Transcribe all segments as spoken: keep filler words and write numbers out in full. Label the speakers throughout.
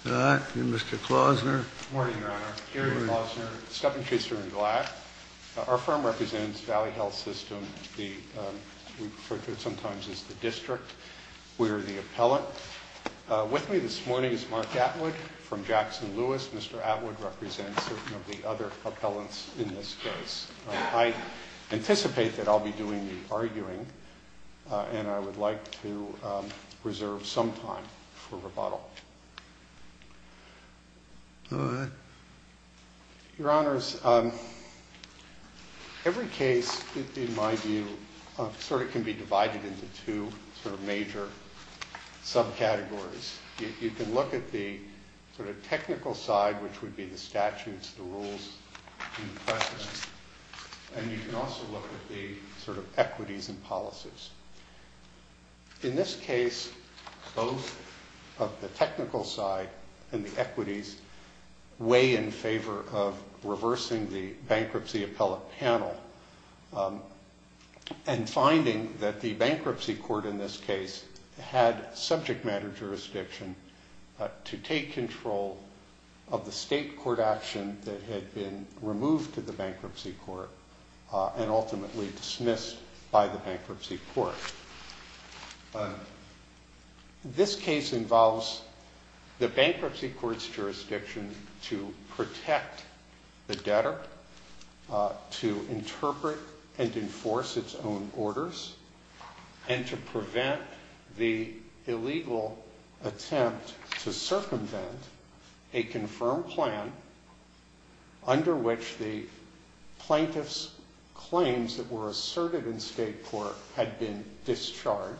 Speaker 1: All right, and Mister Klausner.
Speaker 2: Good morning, Your Honor. Gary Klausner, Stephen Schuster and Glatt. Uh, our firm represents Valley Health System. The um, we refer to it sometimes as the district. We are the appellant. Uh, with me this morning is Mark Atwood from Jackson Lewis. Mister Atwood represents certain of the other appellants in this case. Uh, I anticipate that I'll be doing the arguing, uh, and I would like to um, reserve some time for rebuttal.
Speaker 1: All right.
Speaker 2: Your Honors, um, every case, in my view, uh, sort of can be divided into two sort of major subcategories. You, you can look at the sort of technical side, which would be the statutes, the rules, and the precedents, and you can also look at the sort of equities and policies. In this case, both of the technical side and the equities weigh in favor of reversing the bankruptcy appellate panel um, and finding that the bankruptcy court in this case had subject matter jurisdiction uh, to take control of the state court action that had been removed to the bankruptcy court uh, and ultimately dismissed by the bankruptcy court. Uh, this case involves the bankruptcy court's jurisdiction to protect the debtor, uh, to interpret and enforce its own orders, and to prevent the illegal attempt to circumvent a confirmed plan under which the plaintiff's claims that were asserted in state court had been discharged,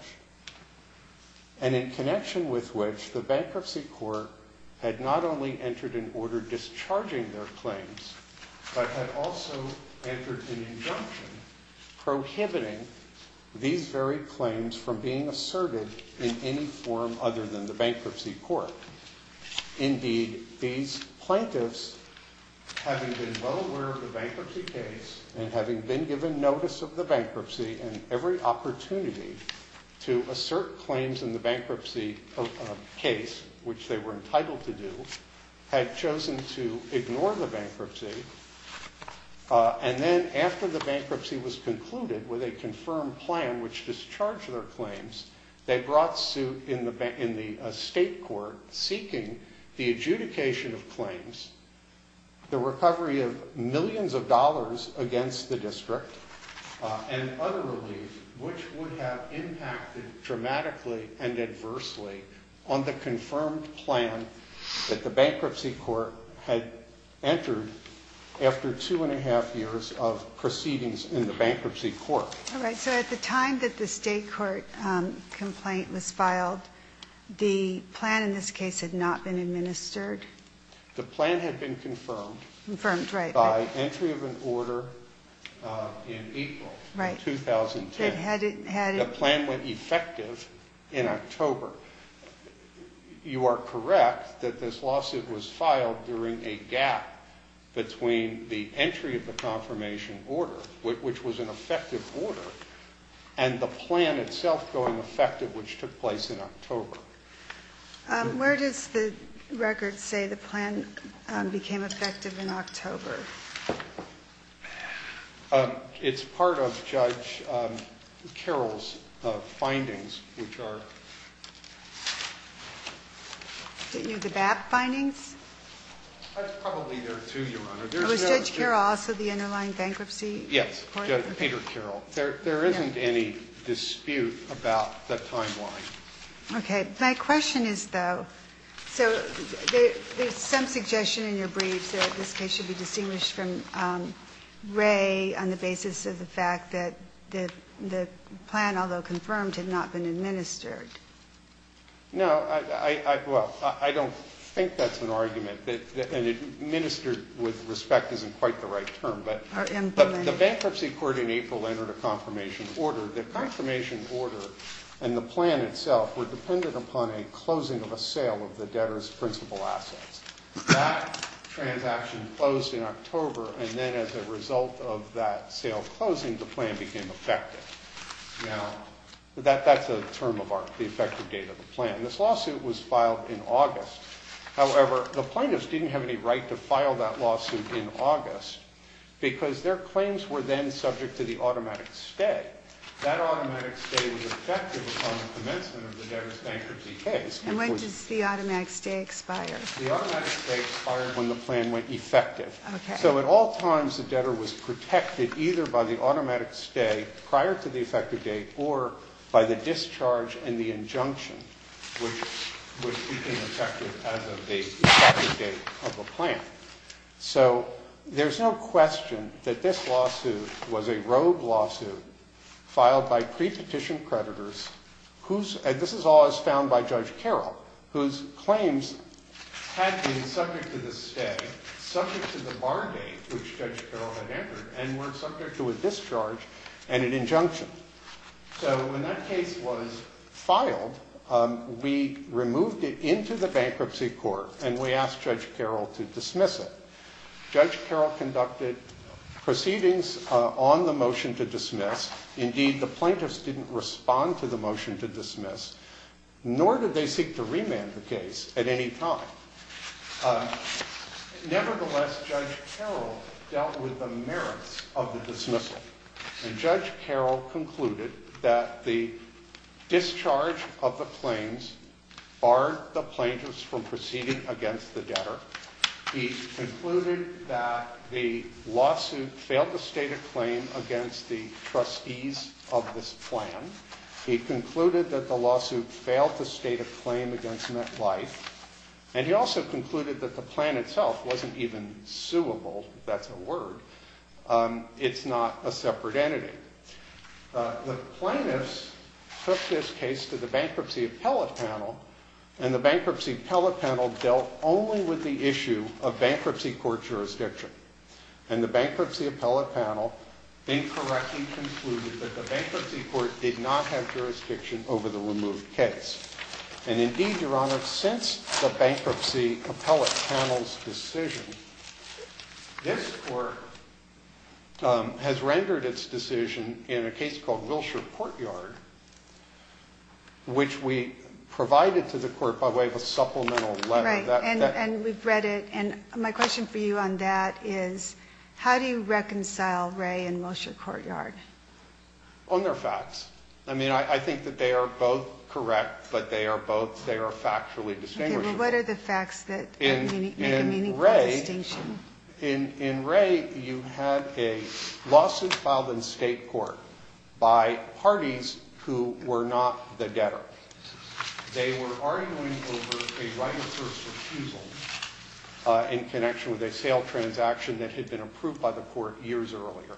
Speaker 2: and in connection with which the bankruptcy court had not only entered an order discharging their claims, but had also entered an injunction prohibiting these very claims from being asserted in any form other than the bankruptcy court. Indeed, these plaintiffs, having been well aware of the bankruptcy case and having been given notice of the bankruptcy and every opportunity to assert claims in the bankruptcy uh, case, which they were entitled to do, had chosen to ignore the bankruptcy. Uh, and then after the bankruptcy was concluded with a confirmed plan which discharged their claims, they brought suit in the, ba- in the uh, state court seeking the adjudication of claims, the recovery of millions of dollars against the district, uh, and other relief, which would have impacted dramatically and adversely on the confirmed plan that the bankruptcy court had entered after two and a half years of proceedings in the bankruptcy court.
Speaker 3: All right. So at the time that the state court um, complaint was filed, the plan in this case had not been administered?
Speaker 2: The plan had been confirmed.
Speaker 3: Confirmed, right.
Speaker 2: By but, entry of an order uh, in April
Speaker 3: right.
Speaker 2: of two thousand ten.
Speaker 3: It had it, had
Speaker 2: the
Speaker 3: it,
Speaker 2: plan went effective in October. You are correct that this lawsuit was filed during a gap between the entry of the confirmation order, which was an effective order, and the plan itself going effective, which took place in October.
Speaker 3: Um, where does the record say the plan um, became effective in October?
Speaker 2: Um, it's part of Judge um, Carroll's uh, findings, which are
Speaker 3: The, the B A P findings?
Speaker 2: That's probably there too, Your Honor.
Speaker 3: There's was no, Judge Carroll also the underlying bankruptcy
Speaker 2: Yes,
Speaker 3: court?
Speaker 2: Judge
Speaker 3: Okay.
Speaker 2: Peter Carroll. There, there isn't yeah. any dispute about the timeline.
Speaker 3: Okay. My question is, though, so there, there's some suggestion in your briefs that this case should be distinguished from um, Ray on the basis of the fact that the, the plan, although confirmed, had not been administered.
Speaker 2: No, I, I, I well, I, I don't think that's an argument. That, that, and administered with respect isn't quite the right term, but, but the bankruptcy court in April entered a confirmation order. The confirmation order and the plan itself were dependent upon a closing of a sale of the debtor's principal assets. That transaction closed in October, and then as a result of that sale closing, the plan became effective. Now, That, that's a term of art, the effective date of the plan. This lawsuit was filed in August However, the plaintiffs didn't have any right to file that lawsuit in August because their claims were then subject to the automatic stay. That automatic stay was effective upon the commencement of the debtor's bankruptcy case.
Speaker 3: And when
Speaker 2: was,
Speaker 3: does the automatic stay expire?
Speaker 2: The automatic stay expired when the plan went effective.
Speaker 3: Okay.
Speaker 2: So at all times, the debtor was protected either by the automatic stay prior to the effective date or by the discharge and the injunction, which, which became effective as of the effective date of the plan. So there's no question that this lawsuit was a rogue lawsuit filed by pre-petition creditors whose, and this is all as found by Judge Carroll, whose claims had been subject to the stay, subject to the bar date, which Judge Carroll had entered, and were subject to a discharge and an injunction. So when that case was filed, um, we removed it into the bankruptcy court, and we asked Judge Carroll to dismiss it. Judge Carroll conducted proceedings uh, on the motion to dismiss. Indeed, the plaintiffs didn't respond to the motion to dismiss, nor did they seek to remand the case at any time. Uh, nevertheless, Judge Carroll dealt with the merits of the dismissal. And Judge Carroll concluded that the discharge of the claims barred the plaintiffs from proceeding against the debtor. He concluded that the lawsuit failed to state a claim against the trustees of this plan. He concluded that the lawsuit failed to state a claim against MetLife. And he also concluded that the plan itself wasn't even suable, if that's a word. Um, it's not a separate entity. Uh, the plaintiffs took this case to the bankruptcy appellate panel, and the bankruptcy appellate panel dealt only with the issue of bankruptcy court jurisdiction. And the bankruptcy appellate panel incorrectly concluded that the bankruptcy court did not have jurisdiction over the removed case. And indeed, Your Honor, since the bankruptcy appellate panel's decision, this court um, has rendered its decision in a case called Wilshire Courtyard, which we provided to the court by way of a supplemental letter.
Speaker 3: Right,
Speaker 2: that,
Speaker 3: and,
Speaker 2: that,
Speaker 3: and we've read it. And my question for you on that is, how do you reconcile Ray and Wilshire Courtyard?
Speaker 2: On their facts. I mean, I, I think that they are both correct, but they are both, they are factually distinguishable.
Speaker 3: Okay, well, what are the facts that
Speaker 2: in,
Speaker 3: mean, make
Speaker 2: in
Speaker 3: a meaningful
Speaker 2: Ray,
Speaker 3: distinction?
Speaker 2: In, in Ray, you had a lawsuit filed in state court by parties who were not the debtor. They were arguing over a right of first refusal uh, in connection with a sale transaction that had been approved by the court years earlier.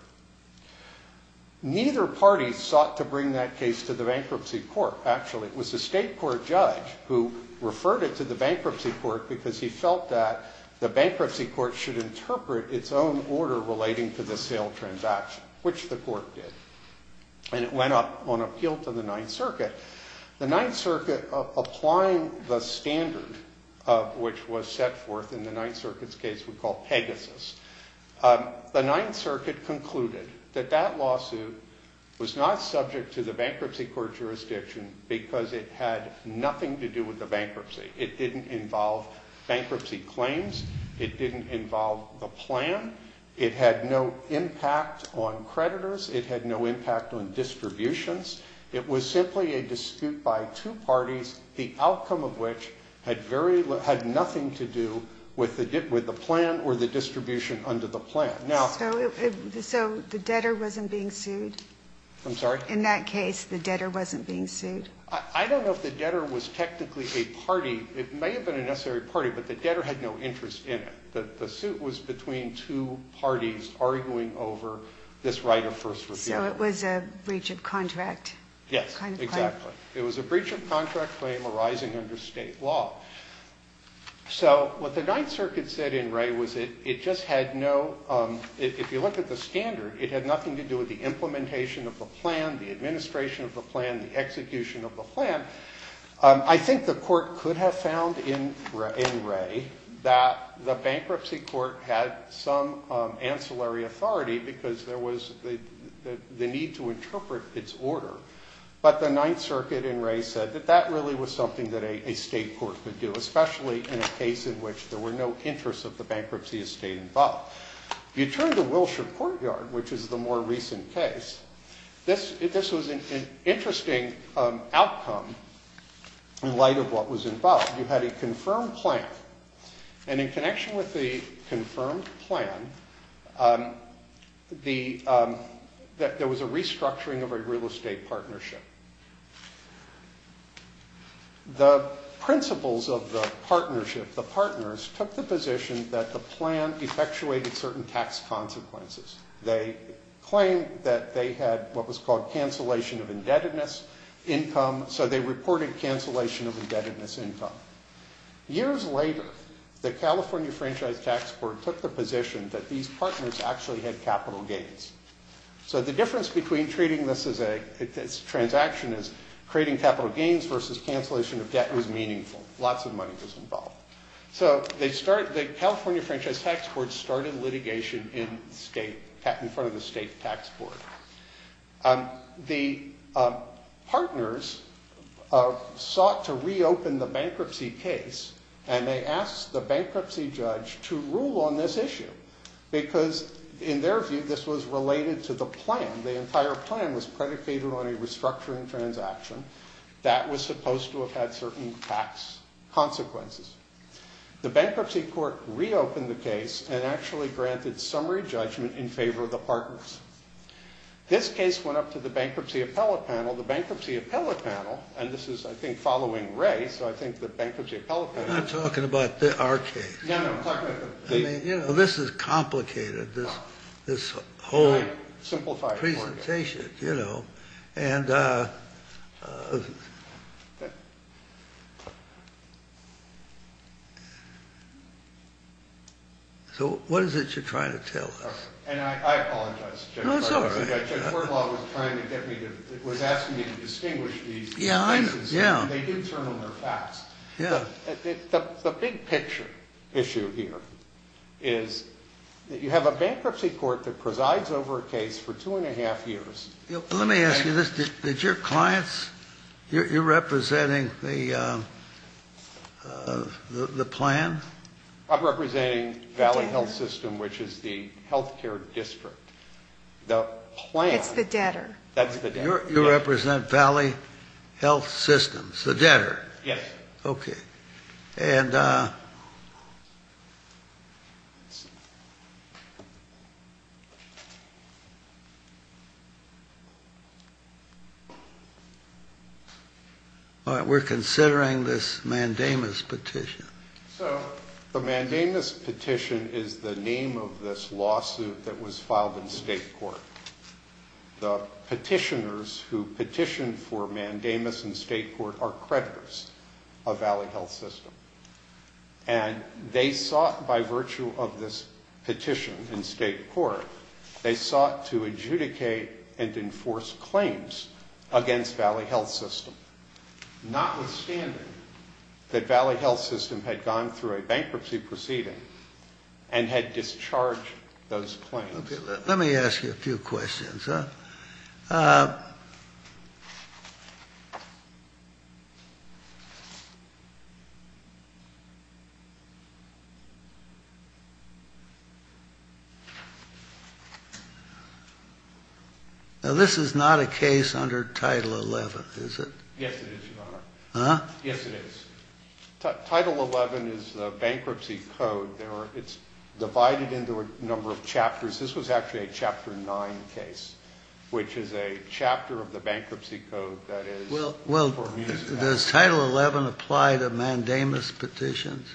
Speaker 2: Neither party sought to bring that case to the bankruptcy court. Actually, it was the state court judge who referred it to the bankruptcy court because he felt that the bankruptcy court should interpret its own order relating to the sale transaction, which the court did. And it went up on appeal to the Ninth Circuit. The Ninth Circuit, uh, applying the standard of which was set forth in the Ninth Circuit's case we call Pegasus, um, the Ninth Circuit concluded that that lawsuit was not subject to the bankruptcy court jurisdiction because it had nothing to do with the bankruptcy. It didn't involve bankruptcy claims. It didn't involve the plan. It had no impact on creditors. It had no impact on distributions. It was simply a dispute by two parties, the outcome of which had very had nothing to do with the with the plan or the distribution under the plan. Now,
Speaker 3: so it, it, so the debtor wasn't being sued.
Speaker 2: I'm sorry.
Speaker 3: In that case, the debtor wasn't being sued.
Speaker 2: I, I don't know if the debtor was technically a party. It may have been a necessary party, but the debtor had no interest in it. The the suit was between two parties arguing over this right of first refusal.
Speaker 3: So it was a breach of contract.
Speaker 2: Yes,
Speaker 3: kind of
Speaker 2: exactly.
Speaker 3: claim.
Speaker 2: It was a breach of contract claim arising under state law. So what the Ninth Circuit said in Ray was it, it just had no, um, it, if you look at the standard, it had nothing to do with the implementation of the plan, the administration of the plan, the execution of the plan. Um, I think the court could have found in, in Ray that the bankruptcy court had some um, ancillary authority because there was the, the, the need to interpret its order. But the Ninth Circuit in Ray said that that really was something that a, a state court could do, especially in a case in which there were no interests of the bankruptcy estate involved. You turn to Wilshire Courtyard, which is the more recent case. This, this was an, an interesting um, outcome in light of what was involved. You had a confirmed plan. And in connection with the confirmed plan, um, the, um, that there was a restructuring of a real estate partnership. The principals of the partnership, the partners, took the position that the plan effectuated certain tax consequences. They claimed that they had what was called cancellation of indebtedness income, so they reported cancellation of indebtedness income. Years later, the California Franchise Tax Board took the position that these partners actually had capital gains. So the difference between treating this as a this transaction as creating capital gains versus cancellation of debt was meaningful. Lots of money was involved. So they start, the California Franchise Tax Board started litigation in state, in front of the state tax board. Um, the um, partners uh, sought to reopen the bankruptcy case, and they asked the bankruptcy judge to rule on this issue because in their view, this was related to the plan. The entire plan was predicated on a restructuring transaction that was supposed to have had certain tax consequences. The bankruptcy court reopened the case and actually granted summary judgment in favor of the partners. This case went up to the bankruptcy appellate panel. The bankruptcy appellate panel, and this is, I think, following Ray, so I think the bankruptcy appellate panel...
Speaker 1: I'm not talking about the, our case.
Speaker 2: No, no, I'm talking about the...
Speaker 1: I mean, you know, this is complicated, this, this whole
Speaker 2: simplify it
Speaker 1: presentation, you. you know, and... Uh, uh, So what is it you're trying to tell us?
Speaker 2: Okay. And I, I apologize, Judge.
Speaker 1: No, it's all right.
Speaker 2: Judge Wardlaw was trying to get me to, was asking me to distinguish these
Speaker 1: yeah,
Speaker 2: cases.
Speaker 1: I know. Yeah.
Speaker 2: They do turn on their facts.
Speaker 1: Yeah.
Speaker 2: The, the, the big picture issue here is that you have a bankruptcy court that presides over a case for two and a half years.
Speaker 1: You know, let me ask and, you this. Did, did your clients, you're, you're representing the, uh, uh, the, the plan?
Speaker 2: I'm representing Valley Health System, which is the healthcare district. The plan...
Speaker 3: It's the debtor.
Speaker 2: That's the debtor.
Speaker 1: You're, you yes. represent Valley Health Systems, the debtor?
Speaker 2: Yes.
Speaker 1: Okay. And... Uh, all right, we're considering this mandamus petition.
Speaker 2: So... The mandamus petition is the name of this lawsuit that was filed in state court. The petitioners who petitioned for mandamus in state court are creditors of Valley Health System. And they sought, by virtue of this petition in state court, they sought to adjudicate and enforce claims against Valley Health System, notwithstanding that Valley Health System had gone through a bankruptcy proceeding and had discharged those claims.
Speaker 1: Okay, let, let me ask you a few questions. Huh? Uh, now, this is not a case under Title eleven, is it?
Speaker 2: Yes, it is, Your Honor.
Speaker 1: Huh?
Speaker 2: Yes, it is. Title eleven is the bankruptcy code. There are, it's divided into a number of chapters. This was actually a Chapter nine case, which is a chapter of the bankruptcy code that is
Speaker 1: well, well,
Speaker 2: for municipalities.
Speaker 1: Does Title eleven apply to mandamus petitions?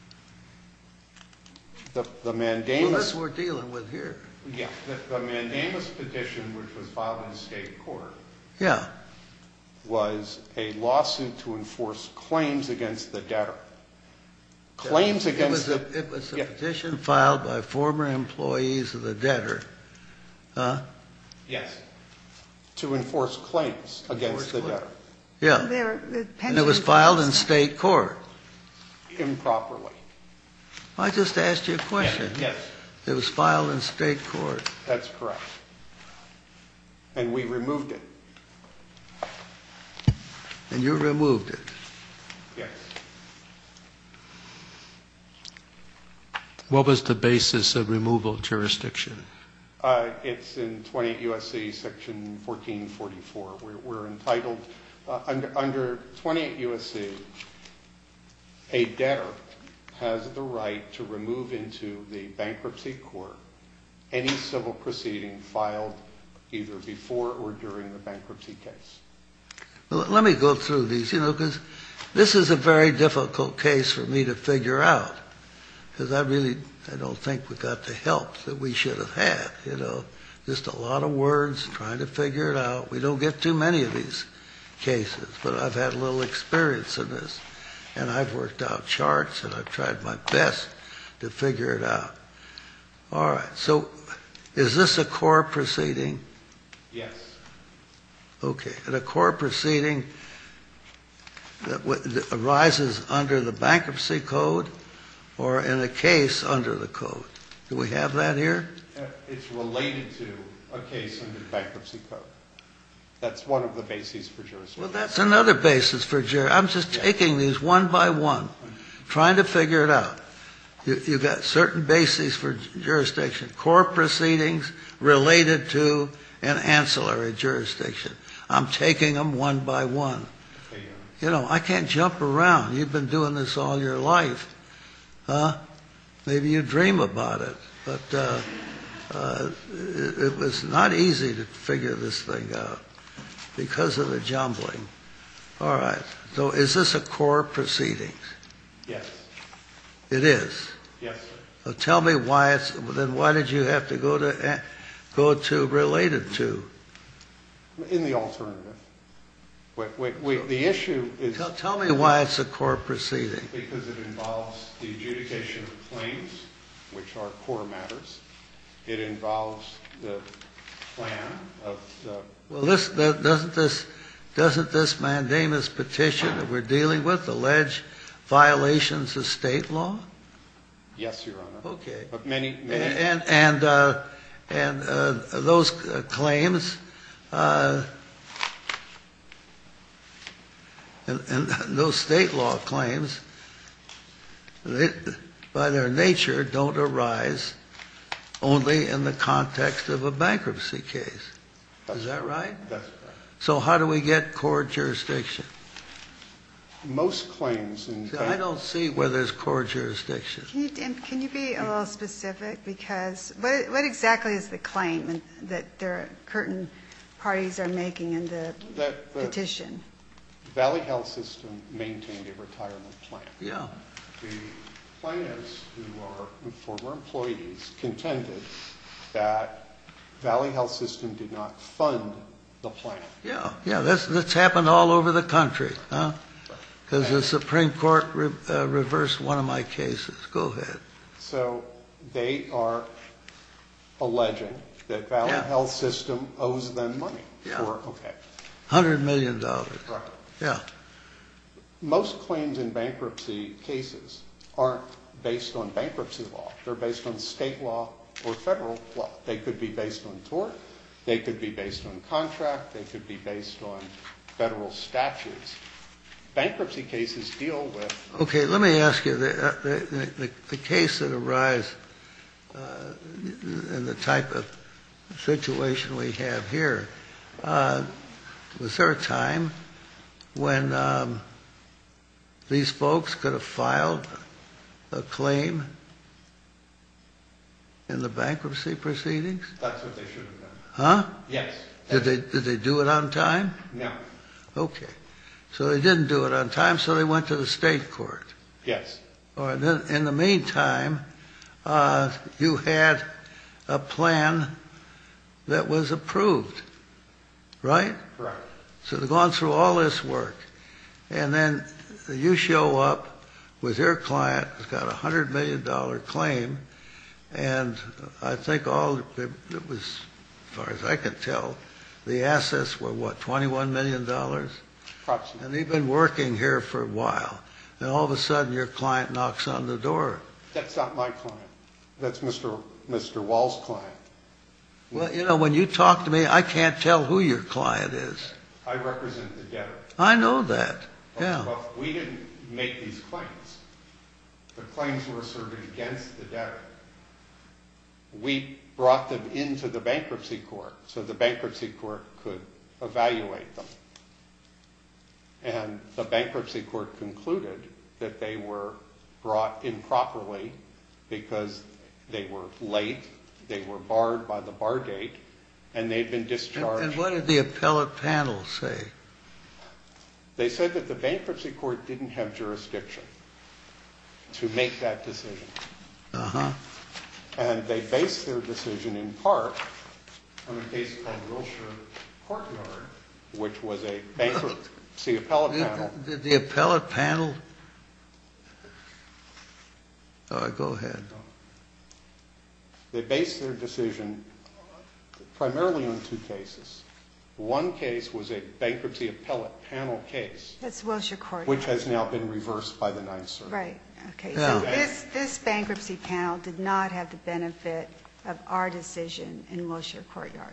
Speaker 2: The, the mandamus...
Speaker 1: Well, that's what we're dealing with here.
Speaker 2: Yeah, the, the mandamus petition, which was filed in state court,
Speaker 1: yeah.
Speaker 2: was a lawsuit to enforce claims against the debtor. Claims
Speaker 1: it
Speaker 2: against
Speaker 1: was a,
Speaker 2: the...
Speaker 1: It was a
Speaker 2: yeah.
Speaker 1: petition filed by former employees of the debtor. Huh?
Speaker 2: Yes. To enforce claims against the debtor.
Speaker 1: Yeah.
Speaker 3: They're, the
Speaker 1: and it was filed in state court.
Speaker 2: Improperly.
Speaker 1: I just asked you a question.
Speaker 2: Yes. yes.
Speaker 1: It was filed in state court.
Speaker 2: That's correct. And we removed it.
Speaker 1: and you removed it.
Speaker 2: Yes.
Speaker 4: What was the basis of removal jurisdiction?
Speaker 2: Uh, It's in twenty-eight U S C Section fourteen forty-four. We're, we're entitled, uh, under, under twenty-eight U S C, a debtor has the right to remove into the bankruptcy court any civil proceeding filed either before or during the bankruptcy case.
Speaker 1: Well, let me go through these, you know, because this is a very difficult case for me to figure out, because I really, I don't think we got the help that we should have had, you know. Just a lot of words, trying to figure it out. We don't get too many of these cases, but I've had a little experience in this, and I've worked out charts, and I've tried my best to figure it out. All right, so is this a core proceeding?
Speaker 2: Yes.
Speaker 1: Okay, and a core proceeding that, w- that arises under the bankruptcy code or in a case under the code? Do we have that here?
Speaker 2: Uh, It's related to a case under the bankruptcy code. That's one of the bases for jurisdiction.
Speaker 1: Well, that's another basis for jury. I'm just taking these one by one, trying to figure it out. You, you got certain bases for jurisdiction, core proceedings related to an ancillary jurisdiction. I'm taking them one by one.
Speaker 2: Okay, yeah.
Speaker 1: You know, I can't jump around. You've been doing this all your life. Huh? Maybe you dream about it. But uh, uh, it, it was not easy to figure this thing out because of the jumbling. All right. So is this a core proceedings?
Speaker 2: Yes.
Speaker 1: It is.
Speaker 2: Yes, sir.
Speaker 1: So tell me why it's, then why did you have to go to, eh, go to related to?
Speaker 2: In the alternative. Wait, wait, wait. The issue is
Speaker 1: Tell, tell me why it's a core proceeding.
Speaker 2: because it involves the adjudication of claims, which are core matters. It involves the plan of the,
Speaker 1: Well, this, doesn't this, doesn't this mandamus petition that we're dealing with allege violations of state law?
Speaker 2: yes, Your Honor.
Speaker 1: Okay.
Speaker 2: But many, many,
Speaker 1: And, and, uh, and uh, those uh, claims, uh, and, and those state law claims, they, by their nature, don't arise only in the context of a bankruptcy case. Is that right?
Speaker 2: that's correct.
Speaker 1: So how do we get court jurisdiction?
Speaker 2: Most claims in
Speaker 1: See, I don't see where there's court jurisdiction.
Speaker 3: Can you, and can you be a little specific? Because what, what exactly is the claim in- that their curtain parties are making in the
Speaker 2: that the
Speaker 3: petition?
Speaker 2: Valley Health System maintained a retirement plan.
Speaker 1: Yeah.
Speaker 2: The plaintiffs, who are former employees, contended that Valley Health System did not fund the plan.
Speaker 1: Yeah, yeah, that's, that's happened all over the country, huh? Because the Supreme Court re, uh, reversed one of my cases. Go ahead.
Speaker 2: So they are alleging that Valley
Speaker 1: Yeah.
Speaker 2: Health System owes them money.
Speaker 1: Yeah.
Speaker 2: For, okay.
Speaker 1: Hundred million dollars.
Speaker 2: Right.
Speaker 1: Yeah.
Speaker 2: Most claims in bankruptcy cases aren't based on bankruptcy law. They're based on state law or federal law. They could be based on tort. They could be based on contract. They could be based on federal statutes. Bankruptcy cases deal with.
Speaker 1: Okay, let me ask you, the, uh, the, the, the case that arises uh, in the type of situation we have here, uh, was there a time when um, these folks could have filed a claim in the bankruptcy proceedings?
Speaker 2: That's what they should have done.
Speaker 1: Huh?
Speaker 2: Yes.
Speaker 1: Did they, did they do it on time?
Speaker 2: No.
Speaker 1: Okay. So they didn't do it on time, so they went to the state court.
Speaker 2: Yes.
Speaker 1: All right, then in the meantime, uh, you had a plan that was approved, right?
Speaker 2: Correct.
Speaker 1: So they've gone through all this work, and then you show up with your client who's got a hundred million dollar claim, and I think all it was, as far as I could tell, the assets were what, twenty-one million dollars?
Speaker 2: Approximately.
Speaker 1: And they've been working here for a while, and all of a sudden your client knocks on the door.
Speaker 2: That's not my client. That's Mister Mister Wall's client.
Speaker 1: Well, you know, when you talk to me, I can't tell who your client is.
Speaker 2: I represent the debtor.
Speaker 1: I know that, yeah.
Speaker 2: But we didn't make these claims. The claims were asserted against the debtor. We brought them into the bankruptcy court so the bankruptcy court could evaluate them. And the bankruptcy court concluded that they were brought improperly because they were late, they were barred by the bar date, and they'd been discharged.
Speaker 1: And, and what did the appellate panel say?
Speaker 2: They said that the bankruptcy court didn't have jurisdiction to make that decision.
Speaker 1: Uh-huh.
Speaker 2: And they based their decision in part on a case called Wilshire Courtyard, which was a bankruptcy appellate
Speaker 1: Did,
Speaker 2: panel.
Speaker 1: did the appellate panel? All right, go ahead.
Speaker 2: They based their decision primarily on two cases. One case was a bankruptcy appellate panel case.
Speaker 3: That's Wilshire Courtyard.
Speaker 2: Which has now been reversed by the Ninth Circuit.
Speaker 3: Right. Okay.
Speaker 1: Yeah.
Speaker 3: So this, this bankruptcy panel did not have the benefit of our decision in Wilshire Courtyard.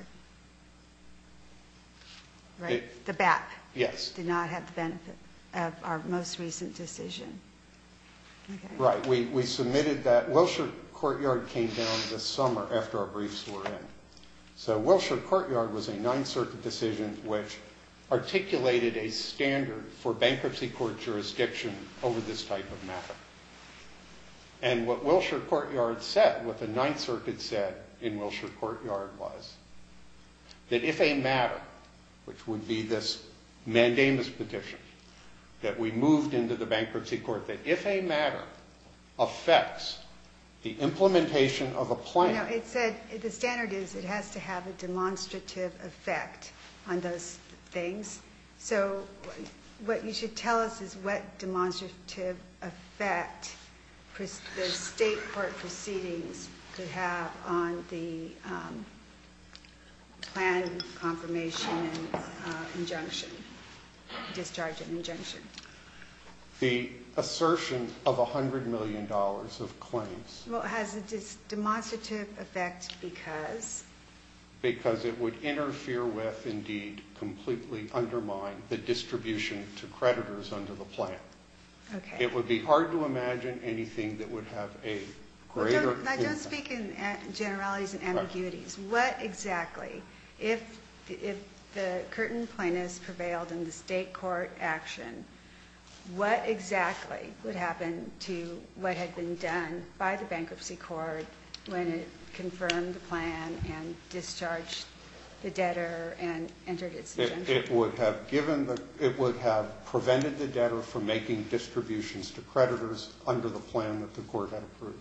Speaker 3: Right?
Speaker 2: It,
Speaker 3: the B A P.
Speaker 2: Yes.
Speaker 3: Did not have the benefit of our most recent decision. Okay.
Speaker 2: Right. We, we submitted that. Wilshire Courtyard came down this summer after our briefs were in. So Wilshire Courtyard was a Ninth Circuit decision which articulated a standard for bankruptcy court jurisdiction over this type of matter. And what Wilshire Courtyard said, what the Ninth Circuit said in Wilshire Courtyard was that if a matter, which would be this mandamus petition, that we moved into the bankruptcy court, that if a matter affects the implementation of a plan.
Speaker 3: No, it said the standard is it has to have a demonstrative effect on those things. So what you should tell us is what demonstrative effect the state court proceedings could have on the um, plan confirmation and uh, injunction, discharge and injunction.
Speaker 2: The assertion of one hundred million dollars of claims.
Speaker 3: Well, it has a dis- demonstrative effect because?
Speaker 2: Because it would interfere with, indeed, completely undermine the distribution to creditors under the plan.
Speaker 3: Okay.
Speaker 2: It would be hard to imagine anything that would have a greater
Speaker 3: well, don't, I don't speak in generalities and ambiguities. Right. What exactly, if, if the Curtin plaintiffs prevailed in the state court action, what exactly would happen to what had been done by the bankruptcy court when it confirmed the plan and discharged the debtor and entered its injunction?
Speaker 2: It, it would have given the, it would have prevented the debtor from making distributions to creditors under the plan that the court had approved.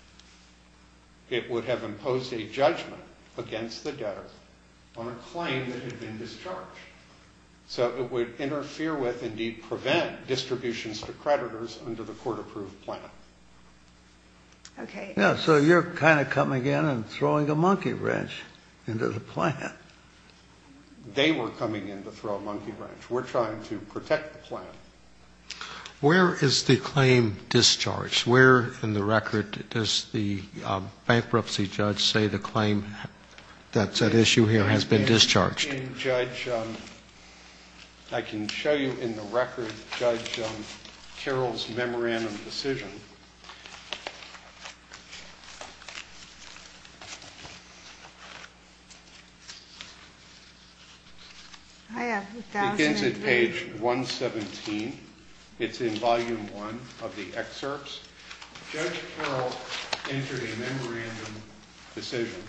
Speaker 2: It would have imposed a judgment against the debtor on a claim that had been discharged. So it would interfere with, indeed prevent, distributions to creditors under the court-approved plan.
Speaker 3: Okay.
Speaker 1: Yeah, so you're kind of coming in and throwing a monkey wrench into the plan.
Speaker 2: They were coming in to throw a monkey wrench. We're trying to protect the plan.
Speaker 4: Where is the claim discharged? Where in the record does the um, bankruptcy judge say the claim that's at issue here has been
Speaker 2: in,
Speaker 4: discharged?
Speaker 2: In Judge, um, I can show you in the record Judge um, Carroll's memorandum decision.
Speaker 3: I have one thousand
Speaker 2: Begins at page one seventeen. It's in volume one of the excerpts. Judge Carroll entered a memorandum decision.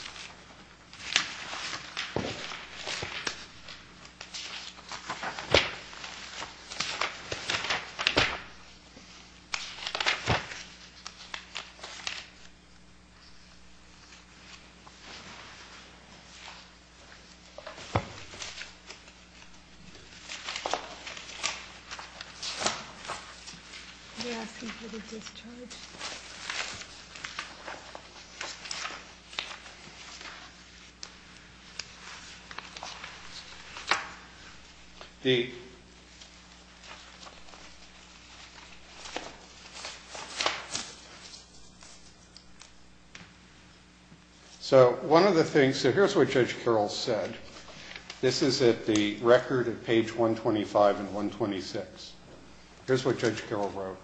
Speaker 3: You're asking for the discharge.
Speaker 2: The So one of the things, so here's what Judge Carroll said. This is at the record at page one twenty-five and one twenty-six. Here's what Judge Carroll wrote.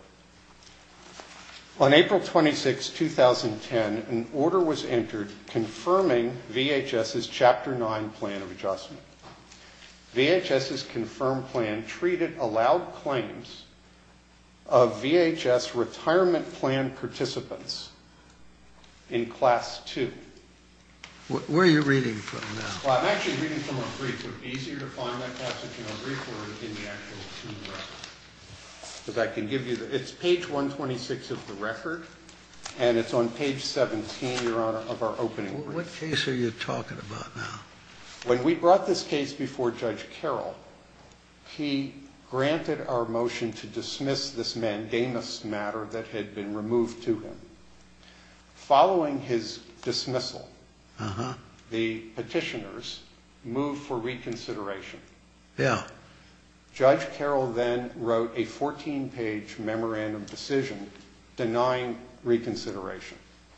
Speaker 2: On April twenty-sixth, two thousand ten, an order was entered confirming VHS's Chapter nine plan of adjustment. VHS's confirmed plan treated allowed claims of V H S retirement plan participants in Class two.
Speaker 1: Where are you reading from now?
Speaker 2: Well, I'm actually reading from our brief. It would be easier to find that passage in our brief or in the actual in the record. Because I can give you the, it's page one twenty-six of the record, and it's on page seventeen, Your Honor, of our opening brief.
Speaker 1: What case are you talking about now?
Speaker 2: When we brought this case before Judge Carroll, he granted our motion to dismiss this mandamus matter that had been removed to him. Following his dismissal,
Speaker 1: Uh-huh.
Speaker 2: the petitioners moved for reconsideration.
Speaker 1: Yeah.
Speaker 2: Judge Carroll then wrote a fourteen-page memorandum decision denying reconsideration.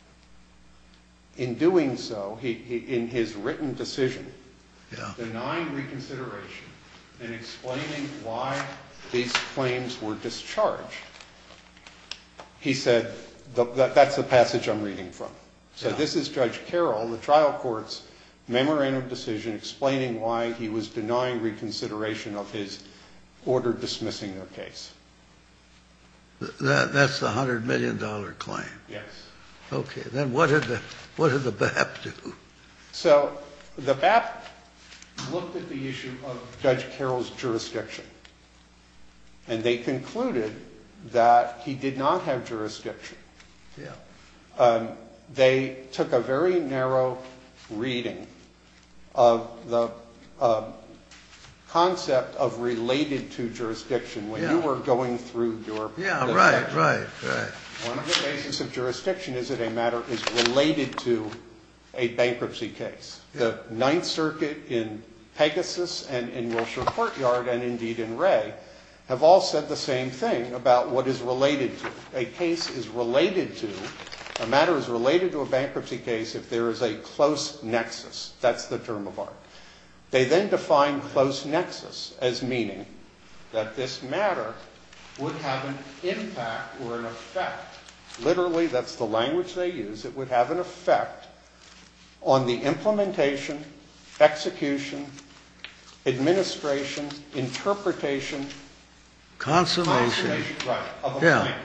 Speaker 2: In doing so, he, he in his written decision,
Speaker 1: Yeah.
Speaker 2: denying reconsideration and explaining why these claims were discharged, he said, the, that, that's the passage I'm reading from. So
Speaker 1: Yeah.
Speaker 2: this is Judge Carroll, the trial court's memorandum decision explaining why he was denying reconsideration of his order dismissing their case.
Speaker 1: That, that's the one hundred million dollars claim.
Speaker 2: Yes.
Speaker 1: Okay, then what did the, what did the B A P do?
Speaker 2: So the B A P looked at the issue of Judge Carroll's jurisdiction, and they concluded that he did not have jurisdiction.
Speaker 1: Yeah.
Speaker 2: Um, they took a very narrow reading of the uh, concept of related to jurisdiction when
Speaker 1: Yeah.
Speaker 2: you were going through your
Speaker 1: Yeah,
Speaker 2: the
Speaker 1: right,
Speaker 2: section.
Speaker 1: right, right.
Speaker 2: One of the bases of jurisdiction is that a matter is related to a bankruptcy case. The Ninth Circuit in Pegasus and in Wilshire Courtyard and indeed in Ray have all said the same thing about what is related to. A case is related to, a matter is related to a bankruptcy case if there is a close nexus. That's the term of art. They then define close nexus as meaning that this matter would have an impact or an effect. Literally, that's the language they use. It would have an effect on the implementation, execution, administration, interpretation,
Speaker 1: Consummation.
Speaker 2: consummation, right, of a
Speaker 1: Yeah.
Speaker 2: plan.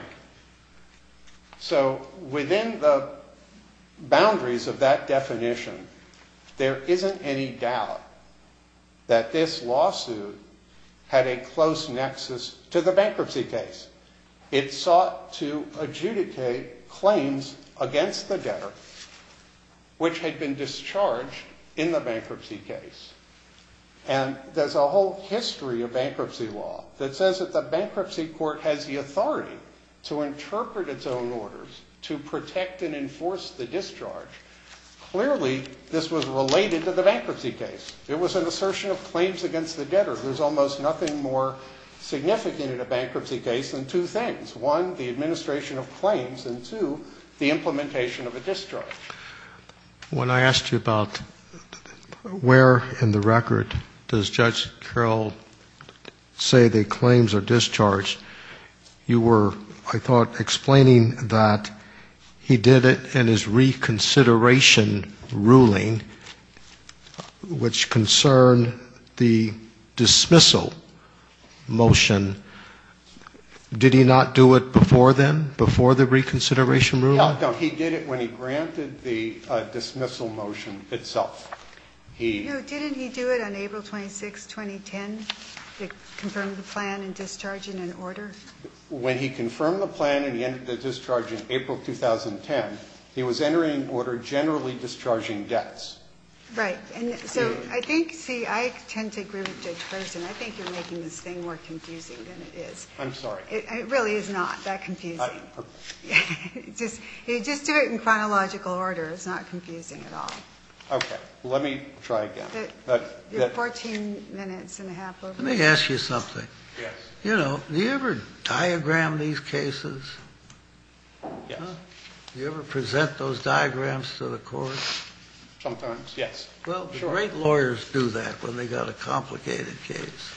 Speaker 2: So within the boundaries of that definition, there isn't any doubt that this lawsuit had a close nexus to the bankruptcy case. It sought to adjudicate claims against the debtor which had been discharged in the bankruptcy case. And there's a whole history of bankruptcy law that says that the bankruptcy court has the authority to interpret its own orders, to protect and enforce the discharge. Clearly, this was related to the bankruptcy case. It was an assertion of claims against the debtor. There's almost nothing more significant in a bankruptcy case than two things. One, the administration of claims, and two, the implementation of a discharge.
Speaker 4: When I asked you about where in the record does Judge Carroll say the claims are discharged, you were, I thought, explaining that he did it in his reconsideration ruling, which concerned the dismissal motion. Did he not do it before then, before the reconsideration ruling?
Speaker 2: No, no, he did it when he granted the uh, dismissal motion itself. He,
Speaker 3: No, didn't he do it on April twenty-sixth, twenty ten, to confirm the plan and discharge in an order?
Speaker 2: when he confirmed the plan and he entered the discharge in April two thousand ten, he was entering an order generally discharging debts.
Speaker 3: Right, and so I think, see, I tend to agree with Judge Ferguson. I think you're making this thing more confusing than it is.
Speaker 2: I'm sorry.
Speaker 3: It, it really is not that confusing.
Speaker 2: I, okay.
Speaker 3: It just, you just do it in chronological order. It's not confusing at all.
Speaker 2: Okay, let me try again.
Speaker 3: That-
Speaker 2: That-
Speaker 3: You're
Speaker 2: that-
Speaker 3: fourteen minutes and a half over.
Speaker 1: Let me ask you something.
Speaker 2: Yes.
Speaker 1: You know, do you ever diagram these cases?
Speaker 2: Yes.
Speaker 1: Do you ever present those diagrams to the court?
Speaker 2: Sometimes, yes.
Speaker 1: Well, the
Speaker 2: Sure.
Speaker 1: great lawyers do that when they got a complicated case.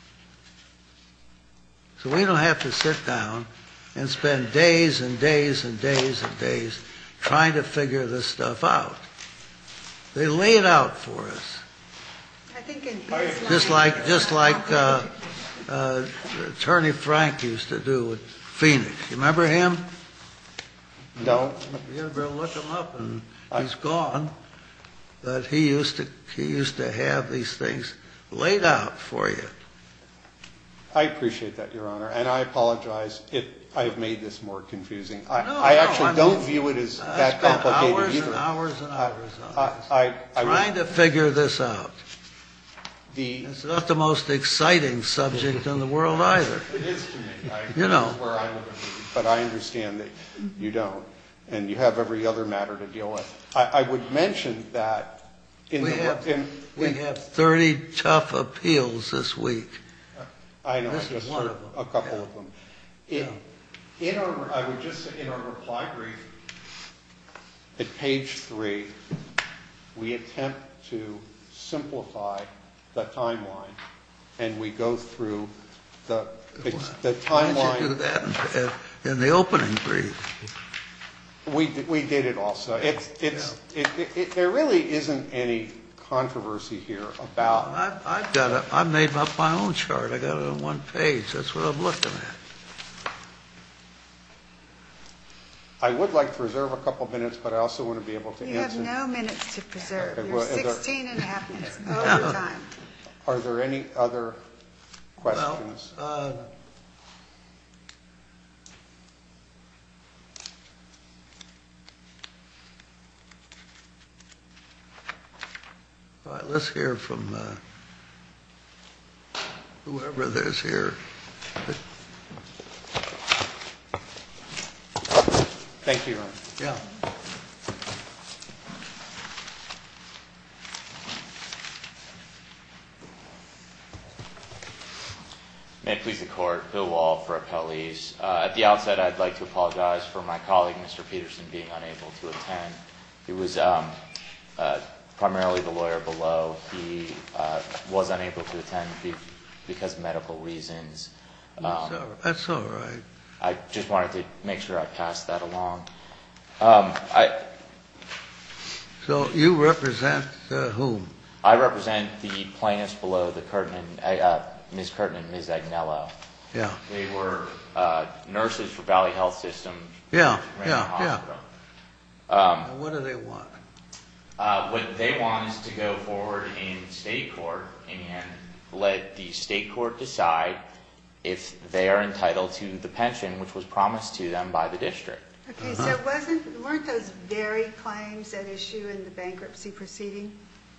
Speaker 1: So we don't have to sit down and spend days and days and days and days trying to figure this stuff out. They lay it out for us.
Speaker 3: I think in
Speaker 2: I-
Speaker 3: his
Speaker 1: Just
Speaker 3: mind-
Speaker 1: like, just like uh, uh, Attorney Frank used to do with Phoenix. You remember him?
Speaker 2: No,
Speaker 1: You better look him up, and he's gone. But he used to, he used to have these things laid out for you.
Speaker 2: I appreciate that, Your Honor, and I apologize if I have made this more confusing. I,
Speaker 1: No,
Speaker 2: I
Speaker 1: no,
Speaker 2: actually
Speaker 1: I
Speaker 2: don't
Speaker 1: mean,
Speaker 2: view it as
Speaker 1: I
Speaker 2: that
Speaker 1: spent
Speaker 2: complicated
Speaker 1: hours
Speaker 2: either.
Speaker 1: and hours and hours on
Speaker 2: I,
Speaker 1: this,
Speaker 2: I, I
Speaker 1: trying
Speaker 2: would,
Speaker 1: to figure this out.
Speaker 2: the,
Speaker 1: It's not the most exciting subject in the world either.
Speaker 2: it is to me. I,
Speaker 1: You know.
Speaker 2: This is where I live in Lee, but I understand that you don't, and you have every other matter to deal with. I, I would mention that in
Speaker 1: We
Speaker 2: the,
Speaker 1: have-
Speaker 2: in,
Speaker 1: We
Speaker 2: in-
Speaker 1: have thirty tough appeals this week.
Speaker 2: I know, I
Speaker 1: This is
Speaker 2: just
Speaker 1: one
Speaker 2: heard
Speaker 1: of them,
Speaker 2: a couple
Speaker 1: yeah.
Speaker 2: of them. It- In our, I would just say, in our reply brief, at page three, we attempt to simplify the timeline, and we go through the, the
Speaker 1: Why don't you do
Speaker 2: timeline.
Speaker 1: that in- in the opening brief?
Speaker 2: We, d- we did it also. It's, it's, it, it- it, there really isn't any controversy here about,
Speaker 1: I've, I've got it, I made up my own chart, I got it on one page, that's what I'm looking at.
Speaker 2: I would like to reserve a couple minutes, but I also want to be able to
Speaker 3: You have
Speaker 2: answer.
Speaker 3: no minutes to preserve.
Speaker 2: Okay,
Speaker 3: You're
Speaker 2: well, is there-
Speaker 3: sixteen and a half minutes over time.
Speaker 2: Are there any other
Speaker 1: Well,
Speaker 2: questions?
Speaker 1: uh, all right, let's hear from uh, whoever there's here.
Speaker 2: Thank you, Your Honor.
Speaker 1: Yeah.
Speaker 5: May it please the Court, Bill Wall for appellees. Uh, at the outset, I'd like to apologize for my colleague, Mister Peterson, being unable to attend. He was um, uh, primarily the lawyer below. He uh, was unable to attend be- because of medical reasons.
Speaker 1: That's
Speaker 5: Um,
Speaker 1: all right. That's all right.
Speaker 5: I just wanted to make sure I passed that along. Um, I,
Speaker 1: So you represent uh, whom?
Speaker 5: I represent the plaintiffs below, the Curtin and, uh, Miz Curtin and Miz Agnello.
Speaker 1: Yeah,
Speaker 5: They were uh, nurses for Valley Health System.
Speaker 1: Yeah,
Speaker 5: ran the
Speaker 1: yeah, yeah.
Speaker 5: hospital. Um,
Speaker 1: and what do they want?
Speaker 5: uh, what they want is to go forward in state court and let the state court decide if they are entitled to the pension which was promised to them by the district.
Speaker 3: Okay, so wasn't, weren't those very claims at issue in the bankruptcy proceeding?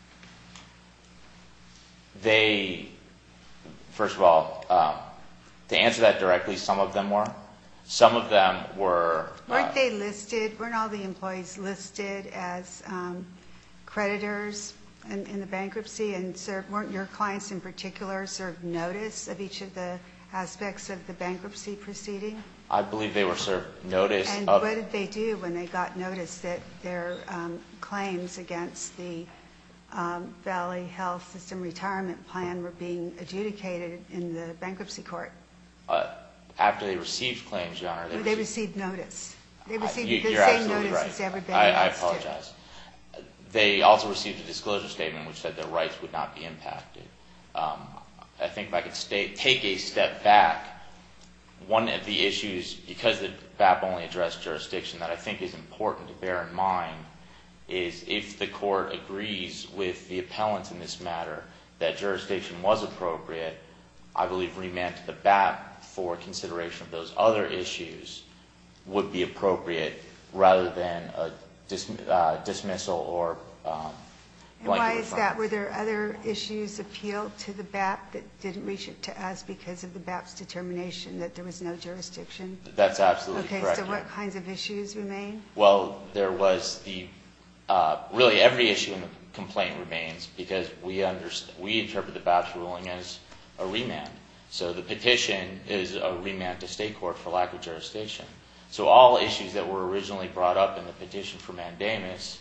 Speaker 5: They, first of all, um, to answer that directly, some of them were. Some of them were. uh,
Speaker 3: Weren't they listed, weren't all the employees listed as um, creditors in in the bankruptcy? And served, weren't your clients in particular served notice of each of the aspects of the bankruptcy proceeding?
Speaker 5: I believe they were served notice
Speaker 3: And
Speaker 5: of.
Speaker 3: what did they do when they got notice that their um, claims against the um, Valley Health System retirement plan were being adjudicated in the bankruptcy court?
Speaker 5: Uh, after they received claims, Your Honor, they,
Speaker 3: They
Speaker 5: received,
Speaker 3: received notice. They
Speaker 5: You-
Speaker 3: received the
Speaker 5: you're
Speaker 3: same
Speaker 5: absolutely
Speaker 3: notice
Speaker 5: right.
Speaker 3: as everybody
Speaker 5: I, I
Speaker 3: else did.
Speaker 5: apologize. They also received a disclosure statement which said their rights would not be impacted. Um, I think if I could stay, take a step back, one of the issues, because the B A P only addressed jurisdiction, that I think is important to bear in mind is if the court agrees with the appellant in this matter that jurisdiction was appropriate, I believe remand to the B A P for consideration of those other issues would be appropriate rather than a dis, uh, dismissal or um,
Speaker 3: And why
Speaker 5: blanket
Speaker 3: is that?
Speaker 5: referral.
Speaker 3: Were there other issues appealed to the B A P that didn't reach it to us because of the B A P's determination that there was no jurisdiction?
Speaker 5: That's absolutely
Speaker 3: Okay,
Speaker 5: correct.
Speaker 3: so
Speaker 5: Your
Speaker 3: what
Speaker 5: Honor.
Speaker 3: kinds of issues remain?
Speaker 5: Well, there was the, uh, really every issue in the complaint remains because we underst- we interpret the B A P's ruling as a remand. So the petition is a remand to state court for lack of jurisdiction. So all issues that were originally brought up in the petition for mandamus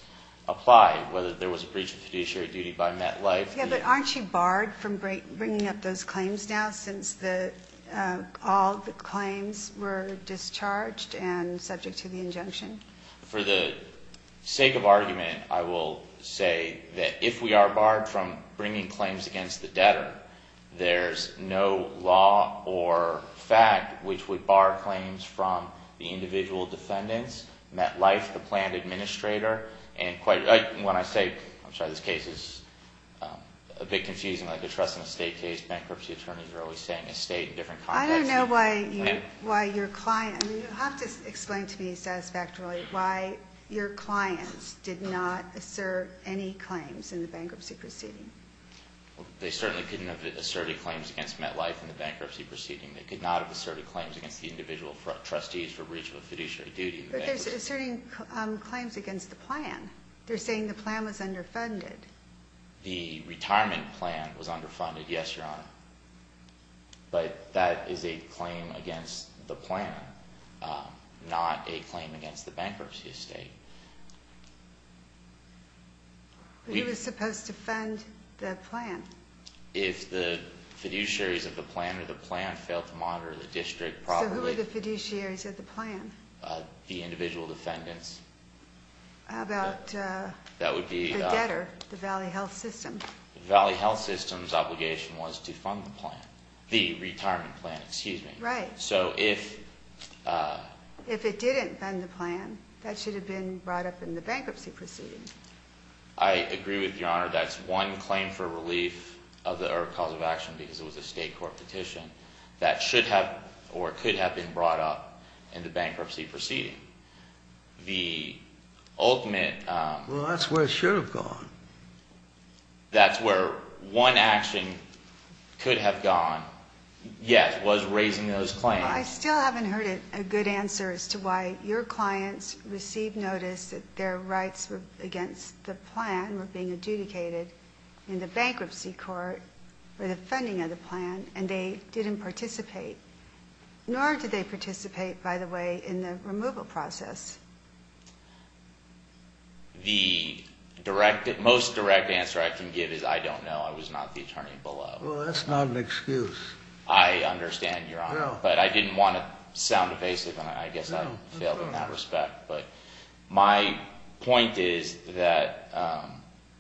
Speaker 5: apply, whether there was a breach of fiduciary duty by MetLife.
Speaker 3: Yeah, but aren't you barred from bring, bringing up those claims now, since the uh, all the claims were discharged and subject to the injunction?
Speaker 5: For the sake of argument, I will say that if we are barred from bringing claims against the debtor, there's no law or fact which would bar claims from the individual defendants, MetLife, the planned administrator, and quite, I, when I say, I'm sorry, this case is um, a bit confusing, like a trust and estate case. Bankruptcy attorneys are always saying estate in different contexts.
Speaker 3: I don't know why you,
Speaker 5: And-
Speaker 3: why your client, I mean, you have to explain to me satisfactorily why your clients did not assert any claims in the bankruptcy proceeding.
Speaker 5: They certainly couldn't have asserted claims against MetLife in the bankruptcy proceeding. They could not have asserted claims against the individual fr- trustees for breach of a fiduciary duty in the
Speaker 3: But they're
Speaker 5: bankruptcy.
Speaker 3: asserting um, claims against the plan. They're saying the plan was underfunded.
Speaker 5: The retirement plan was underfunded, yes, Your Honor. But that is a claim against the plan, um, not a claim against the bankruptcy estate.
Speaker 3: But
Speaker 5: We-
Speaker 3: who was supposed to fund the plan?
Speaker 5: If the fiduciaries of the plan or the plan failed to monitor the district
Speaker 3: So
Speaker 5: properly,
Speaker 3: who were the fiduciaries of the plan?
Speaker 5: uh, the individual defendants,
Speaker 3: How about uh,
Speaker 5: that would be
Speaker 3: the
Speaker 5: uh,
Speaker 3: debtor, the Valley Health System?
Speaker 5: Valley Health System's obligation was to fund the plan, the retirement plan, excuse me.
Speaker 3: Right.
Speaker 5: So if uh,
Speaker 3: If it didn't fund the plan, that should have been brought up in the bankruptcy proceeding.
Speaker 5: I agree with Your Honor, that's one claim for relief of the or cause of action because it was a state court petition that should have or could have been brought up in the bankruptcy proceeding. The ultimate, um,
Speaker 1: Well, that's where it should have gone.
Speaker 5: that's where one action could have gone, yes, was raising those claims.
Speaker 3: Well, I still haven't heard a, a good answer as to why your clients received notice that their rights were against the plan were being adjudicated in the bankruptcy court for the funding of the plan, and they didn't participate. Nor did they participate, by the way, in the removal process.
Speaker 5: The direct, most direct answer I can give is I don't know. I was not the attorney below.
Speaker 1: Well, that's not an excuse.
Speaker 5: I understand, Your Honor,
Speaker 1: No.
Speaker 5: but I didn't want to sound evasive, and I guess I
Speaker 1: No, that's
Speaker 5: failed in
Speaker 1: all
Speaker 5: that
Speaker 1: right.
Speaker 5: respect. But my point is that, um,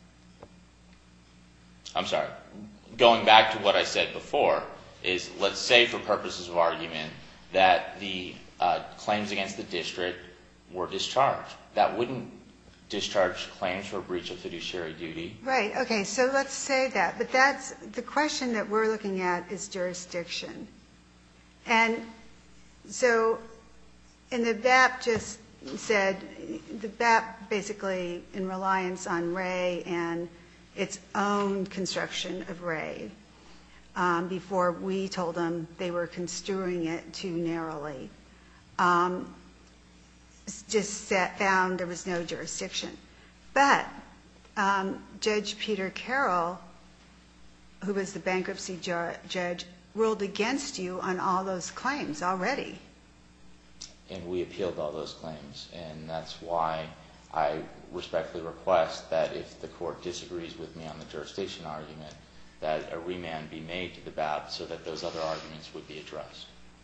Speaker 5: I'm sorry, going back to what I said before, is let's say for purposes of argument that the uh, claims against the district were discharged. That wouldn't discharge claims for breach of fiduciary duty.
Speaker 3: Right, okay, so let's say that. But that's, the question that we're looking at is jurisdiction. And so, and the B A P just said, the B A P basically, in reliance on Ray and its own construction of Ray, um, before we told them they were construing it too narrowly, um, just set, found there was no jurisdiction. But um, Judge Peter Carroll, who was the bankruptcy ju- judge, ruled against you on all those claims already.
Speaker 5: And we appealed all those claims, and that's why I respectfully request that if the court disagrees with me on the jurisdiction argument, that a remand be made to the B A P so that those other arguments would be addressed.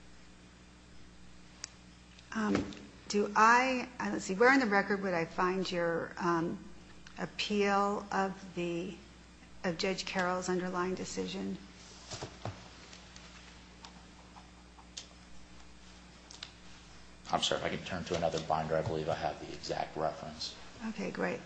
Speaker 3: Um, do I, uh, let's see, where in the record would I find your um, appeal of the, of Judge Carroll's underlying decision?
Speaker 5: I'm sorry, if I can turn to another binder, I believe I have the exact reference.
Speaker 3: Okay, great.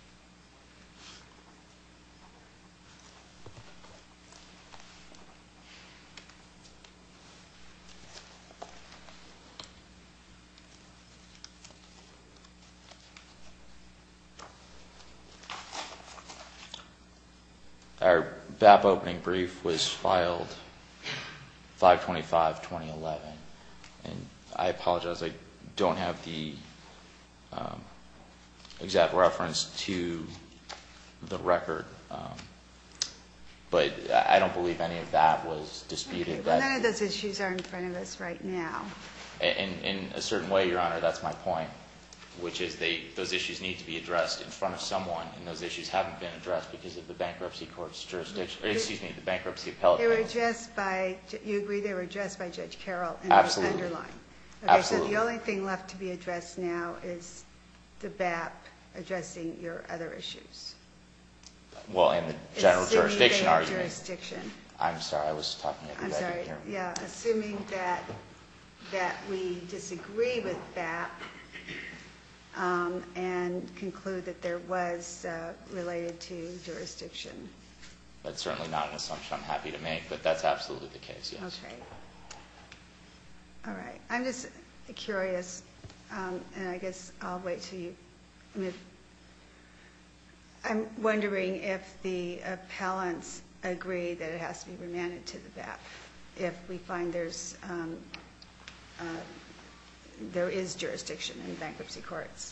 Speaker 5: Our B A P opening brief was filed five twenty-five twenty eleven, and I apologize, I don't have the um, exact reference to the record, um, but I don't believe any of that was disputed.
Speaker 3: Okay, well,
Speaker 5: that
Speaker 3: none of those issues are in front of us right now.
Speaker 5: in, in a certain way, Your Honor, that's my point. which is they those issues need to be addressed in front of someone, and those issues haven't been addressed because of the bankruptcy court's jurisdiction, or excuse me, the bankruptcy appellate.
Speaker 3: They were
Speaker 5: panel.
Speaker 3: addressed by, you agree they were addressed by Judge Carroll in
Speaker 5: Absolutely.
Speaker 3: the underlying? Okay,
Speaker 5: Absolutely.
Speaker 3: so the only thing left to be addressed now is the B A P addressing your other issues.
Speaker 5: Well, in the general
Speaker 3: Assuming
Speaker 5: jurisdiction
Speaker 3: they have
Speaker 5: argument.
Speaker 3: jurisdiction.
Speaker 5: I'm sorry, I was talking at
Speaker 3: I'm
Speaker 5: you. I
Speaker 3: sorry,
Speaker 5: didn't hear.
Speaker 3: yeah, assuming that, that we disagree with B A P um, and conclude that there was uh, related to jurisdiction.
Speaker 5: That's certainly not an assumption I'm happy to make, but that's absolutely the case, yes.
Speaker 3: Okay. All right. I'm just curious, um, and I guess I'll wait till you, I mean, I'm wondering if the appellants agree that it has to be remanded to the B A P if we find there's, um, uh, there is jurisdiction in bankruptcy courts.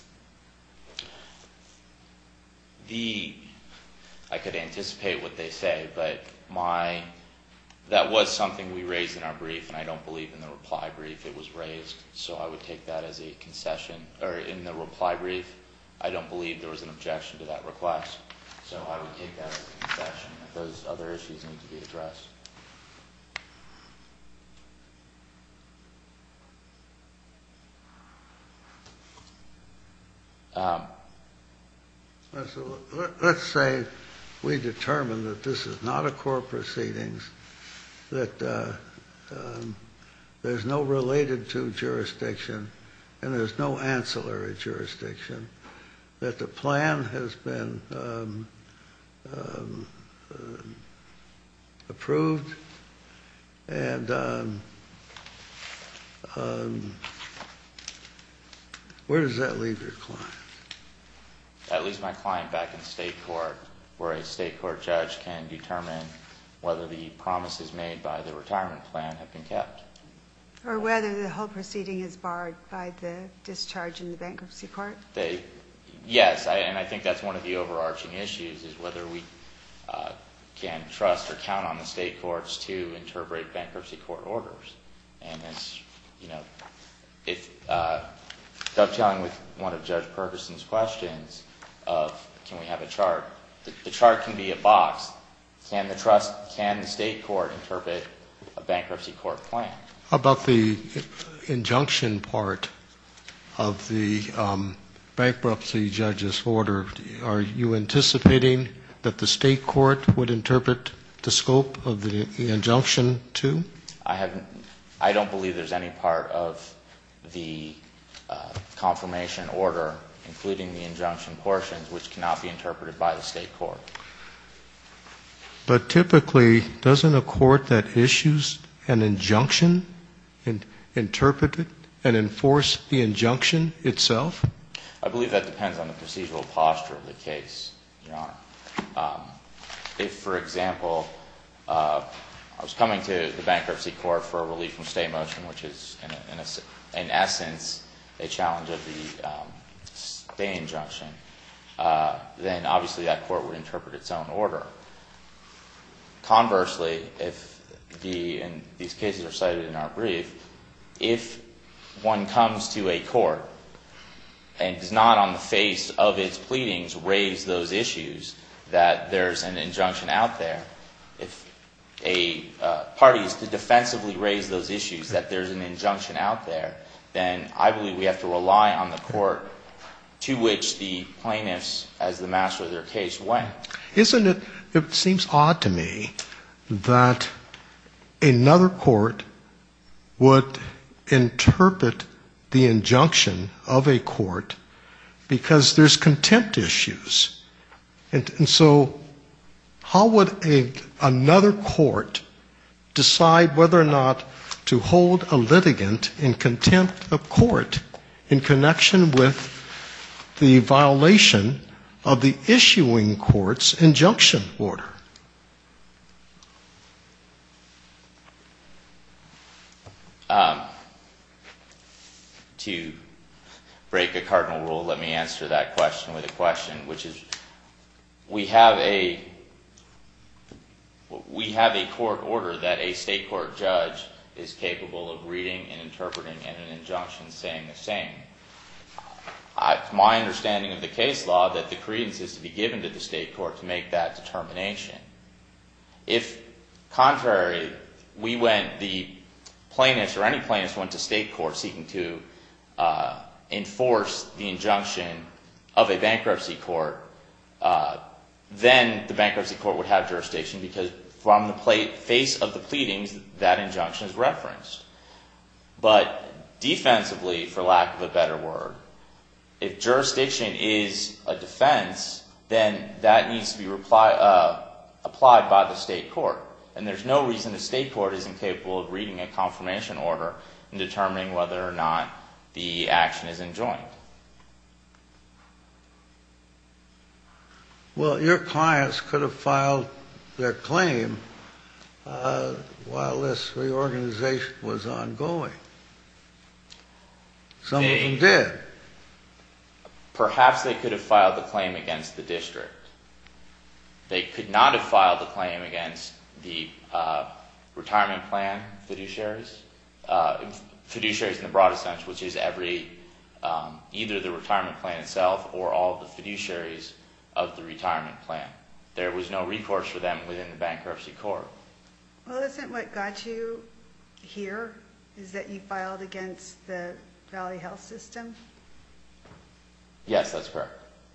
Speaker 5: The, I could anticipate what they say, but my, that was something we raised in our brief, and I don't believe in the reply brief it was raised, so I would take that as a concession, or in the reply brief, I don't believe there was an objection to that request, so I would take that as a concession, that those other issues need to be addressed. Um,
Speaker 1: So let- let's say we determine that this is not a court proceedings, that uh, um, there's no related to jurisdiction, and there's no ancillary jurisdiction, that the plan has been um, um, uh, approved, and um, um, where does that leave your client?
Speaker 5: That leaves my client back in state court, where a state court judge can determine whether the promises made by the retirement plan have been kept.
Speaker 3: Or whether the whole proceeding is barred by the discharge in the bankruptcy court?
Speaker 5: They, yes, I, and I think that's one of the overarching issues, is whether we uh, can trust or count on the state courts to interpret bankruptcy court orders. And as, you know, if uh, dovetailing with one of Judge Perkinson's questions of can we have a chart, the, the chart can be a box. Can the trust, can the state court interpret a bankruptcy court plan?
Speaker 4: How about the injunction part of the um, bankruptcy judge's order? Are you anticipating that the state court would interpret the scope of the, the injunction too?
Speaker 5: I haven't, I don't believe there's any part of the uh, confirmation order, including the injunction portions, which cannot be interpreted by the state court.
Speaker 4: But typically, doesn't a court that issues an injunction in, interpret it and enforce the injunction itself?
Speaker 5: I believe that depends on the procedural posture of the case, Your Honor. Um, if, for example, uh, I was coming to the bankruptcy court for a relief from stay motion, which is, in, a, in, a, in essence, a challenge of the um, stay injunction, uh, then obviously that court would interpret its own order. Conversely, if the, and these cases are cited in our brief, if one comes to a court and does not on the face of its pleadings raise those issues, that there's an injunction out there, if a uh, party is to defensively raise those issues, that there's an injunction out there, then I believe we have to rely on the court to which the plaintiffs, as the master of their case, went.
Speaker 4: Isn't it, it seems odd to me that another court would interpret the injunction of a court because there's contempt issues. And, and so how would a, another court decide whether or not to hold a litigant in contempt of court in connection with the violation of the issuing court's injunction order?
Speaker 5: Um, to break a cardinal rule, let me answer that question with a question, which is, we have a we have a court order that a state court judge is capable of reading and interpreting, and an injunction saying the same. I, it's my understanding of the case law that the credence is to be given to the state court to make that determination. If, contrary, we went, the plaintiffs or any plaintiffs went to state court seeking to uh, enforce the injunction of a bankruptcy court, uh, then the bankruptcy court would have jurisdiction because from the pla- face of the pleadings, that injunction is referenced. But defensively, for lack of a better word, if jurisdiction is a defense, then that needs to be reply, uh, applied by the state court. And there's no reason the state court is incapable of reading a confirmation order and determining whether or not the action is enjoined.
Speaker 1: Well, your clients could have filed their claim uh, while this reorganization was ongoing. Some
Speaker 5: They-
Speaker 1: of them did.
Speaker 5: Perhaps they could have filed the claim against the district. They could not have filed the claim against the uh, retirement plan fiduciaries, uh, fiduciaries in the broadest sense, which is every, um, either the retirement plan itself or all of the fiduciaries of the retirement plan. There was no recourse for them within the bankruptcy court.
Speaker 3: Well, isn't what got you here is that you filed against the Valley Health System?
Speaker 5: Yes, that's correct.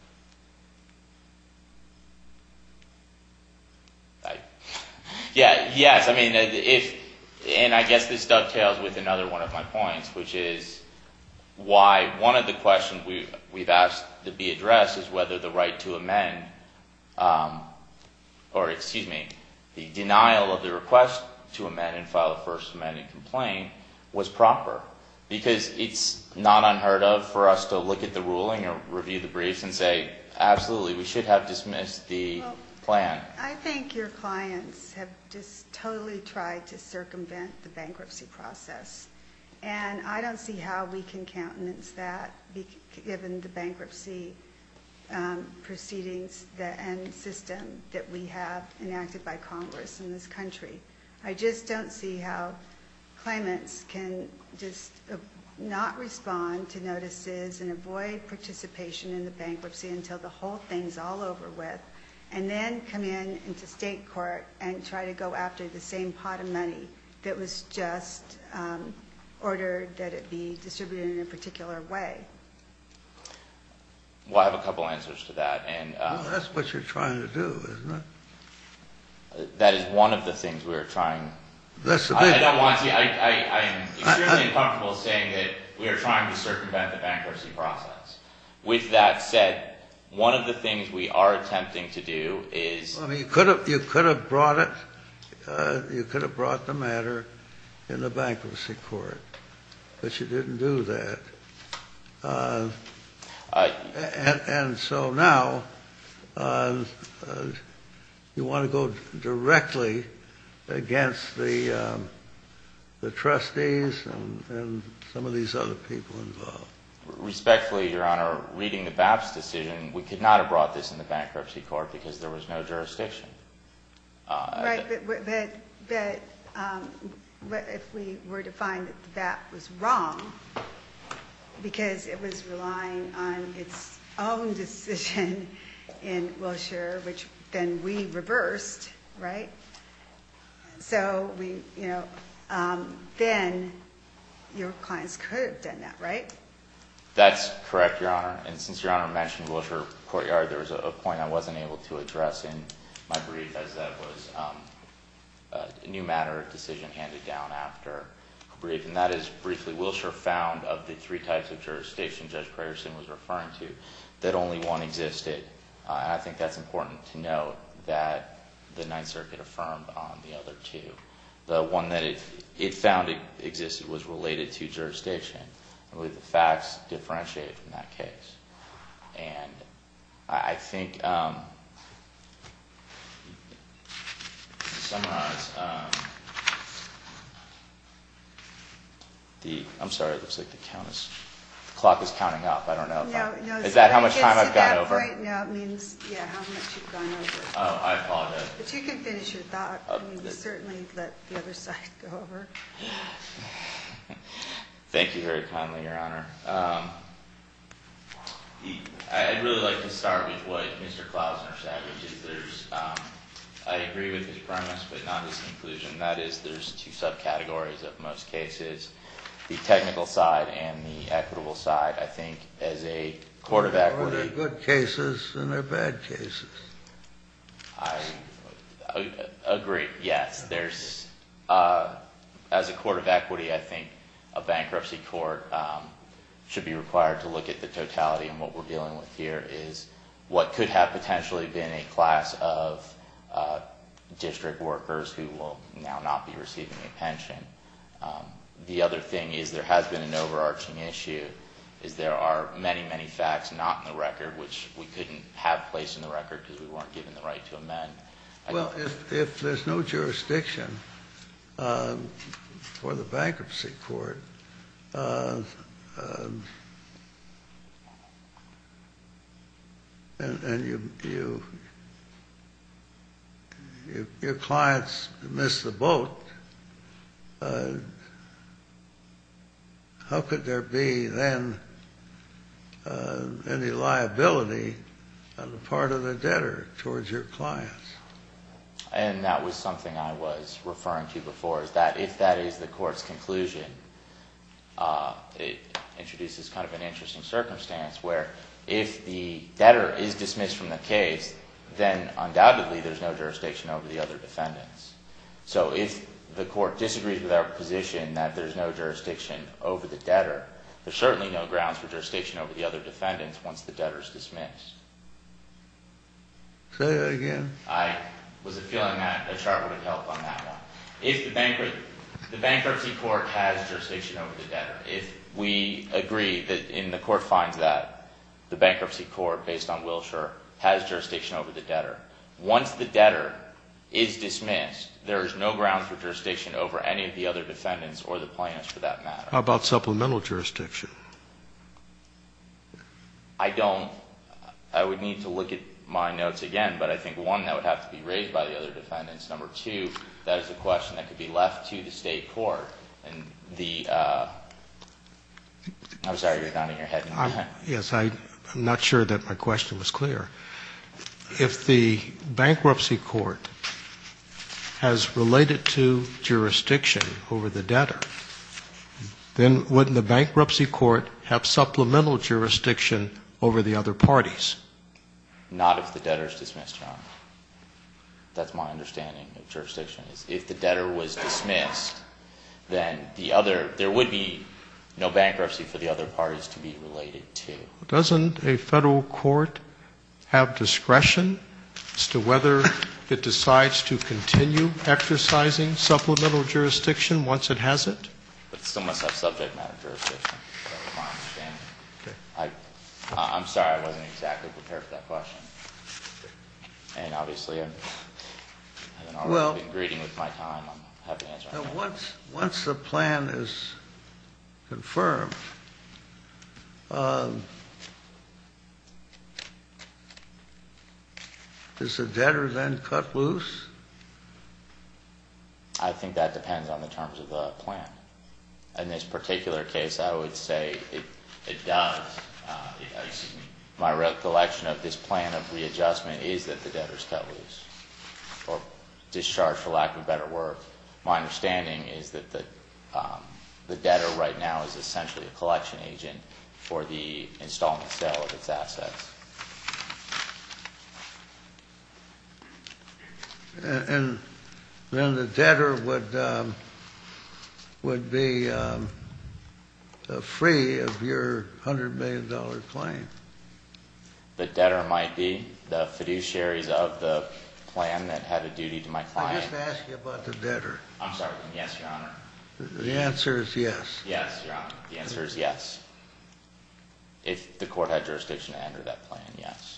Speaker 5: I, yeah, yes. I mean, if, and I guess this dovetails with another one of my points, which is why one of the questions we, we've asked to be addressed is whether the right to amend, um, or excuse me, the denial of the request to amend and file a first amended complaint was proper. Because it's not unheard of for us to look at the ruling or review the briefs and say, absolutely, we should have dismissed the
Speaker 3: Well,
Speaker 5: plan.
Speaker 3: I think your clients have just totally tried to circumvent the bankruptcy process. And I don't see how we can countenance that, be- given the bankruptcy um, proceedings that, and system that we have enacted by Congress in this country. I just don't see how claimants can just uh, not respond to notices and avoid participation in the bankruptcy until the whole thing's all over with, and then come in into state court and try to go after the same pot of money that was just um, ordered that it be distributed in a particular way.
Speaker 5: Well, I have a couple answers to that. And um,
Speaker 1: Well, that's what you're trying to do, isn't it?
Speaker 5: that is one of the things we are trying.
Speaker 1: That's the
Speaker 5: I, I
Speaker 1: big.
Speaker 5: don't want to, I, I, I am extremely
Speaker 1: I- I-
Speaker 5: uncomfortable saying that we are trying to circumvent the bankruptcy process. With that said, one of the things we are attempting to do is,
Speaker 1: I mean, you could have you could have brought it. Uh, you could have brought the matter in the bankruptcy court, but you didn't do that. Uh,
Speaker 5: uh,
Speaker 1: and, and so now uh, uh, you want to go directly against the um, the trustees and, and some of these other people involved.
Speaker 5: respectfully, Your Honor, reading the B A P S decision, we could not have brought this in the bankruptcy court because there was no jurisdiction. Uh,
Speaker 3: Right, but, but, but um, but if we were to find that the B A P was wrong, because it was relying on its own decision in Wilshire, which then we reversed, right? So we, you know, um, then your clients could have done that, right?
Speaker 5: That's correct, Your Honor. And since Your Honor mentioned Wilshire Courtyard, there was a, a point I wasn't able to address in my brief, as that was um, a new matter of decision handed down after a brief. And that is briefly, Wilshire found of the three types of jurisdiction Judge Prayerson was referring to, that only one existed. Uh, and I think that's important to note that the Ninth Circuit affirmed on the other two. The one that it, it found it existed was related to jurisdiction. I believe the facts differentiate from that case. And I, I think, um, to summarize, um, the, I'm sorry, it looks like the count is, the clock is counting up. I don't know if
Speaker 3: No,
Speaker 5: I'm,
Speaker 3: no.
Speaker 5: is that how
Speaker 3: when
Speaker 5: much
Speaker 3: it
Speaker 5: time
Speaker 3: gets
Speaker 5: I've
Speaker 3: to
Speaker 5: gone
Speaker 3: that
Speaker 5: over?
Speaker 3: point, no, it means, yeah, how much you've gone over.
Speaker 5: Oh, I apologize.
Speaker 3: But you can finish your thought.
Speaker 5: Uh,
Speaker 3: I mean, we certainly let the other side go over.
Speaker 5: Thank you very kindly, Your Honor. Um, I'd really like to start with what Mister Klausner said, which is there's, um, I agree with his premise, but not his conclusion. That is, there's two subcategories of most cases, the technical side and the equitable side. I think as a court of equity...
Speaker 1: Or they're good cases and they're bad cases.
Speaker 5: I uh, agree, yes. There's, uh, as a court of equity, I think a bankruptcy court um, should be required to look at the totality, and what we're dealing with here is what could have potentially been a class of uh, district workers who will now not be receiving a pension. Um, the other thing is there has been an overarching issue, is there are many, many facts not in the record, which we couldn't have placed in the record because we weren't given the right to amend. I
Speaker 1: Well, if, if there's no jurisdiction um, for the bankruptcy court, uh, um, and, and you, you, you, your clients miss the boat, uh, how could there be then uh, any liability on the part of the debtor towards your clients?
Speaker 5: And that was something I was referring to before, is that if that is the court's conclusion, uh, it introduces kind of an interesting circumstance where if the debtor is dismissed from the case, then undoubtedly there's no jurisdiction over the other defendants. So if the court disagrees with our position that there's no jurisdiction over the debtor, there's certainly no grounds for jurisdiction over the other defendants once the debtor is dismissed.
Speaker 1: Say that again.
Speaker 5: I was feeling that a chart would have helped on that one. If the, bankrupt, the bankruptcy court has jurisdiction over the debtor, if we agree that in the court finds that the bankruptcy court, based on Wilshire, has jurisdiction over the debtor, once the debtor is dismissed, there is no grounds for jurisdiction over any of the other defendants or the plaintiffs for that matter.
Speaker 4: How about supplemental jurisdiction?
Speaker 5: I don't, I would need to look at my notes again, but I think one, that would have to be raised by the other defendants. Number two, that is a question that could be left to the state court. And the, uh, I'm sorry, you're nodding your head.
Speaker 4: I'm, yes, I, I'm not sure that my question was clear. If the bankruptcy court has related to jurisdiction over the debtor, then wouldn't the bankruptcy court have supplemental jurisdiction over the other parties?
Speaker 5: Not if the debtor is dismissed, Your Honor. That's my understanding of jurisdiction. Is if the debtor was dismissed, then the other, there would be no bankruptcy for the other parties to be related to.
Speaker 4: Doesn't a federal court have discretion as to whether it decides to continue exercising supplemental jurisdiction once it has it?
Speaker 5: But it still must have subject matter jurisdiction. That's my understanding.
Speaker 4: Okay.
Speaker 5: I, I'm sorry, I wasn't exactly prepared for that question. And obviously, I've, I haven't already
Speaker 1: Well,
Speaker 5: been greeting with my time. I'm happy to answer.
Speaker 1: Now,
Speaker 5: anything.
Speaker 1: once, once the plan is confirmed, um, is the debtor then cut loose?
Speaker 5: I think that depends on the terms of the plan. In this particular case, I would say it, it does. Uh, it, uh, excuse me. My recollection of this plan of readjustment is that the debtor's cut loose, or discharged for lack of a better word. My understanding is that the, um, the debtor right now is essentially a collection agent for the installment sale of its assets.
Speaker 1: And, and then the debtor would, um, would be um, uh, free of your one hundred million dollars claim.
Speaker 5: The debtor might be. The fiduciaries of the plan that had a duty to my
Speaker 1: I
Speaker 5: client.
Speaker 1: just asked you about the debtor.
Speaker 5: I'm sorry, yes, Your Honor.
Speaker 1: The answer is yes.
Speaker 5: Yes, Your Honor. The answer is yes. If the court had jurisdiction to enter that plan, yes.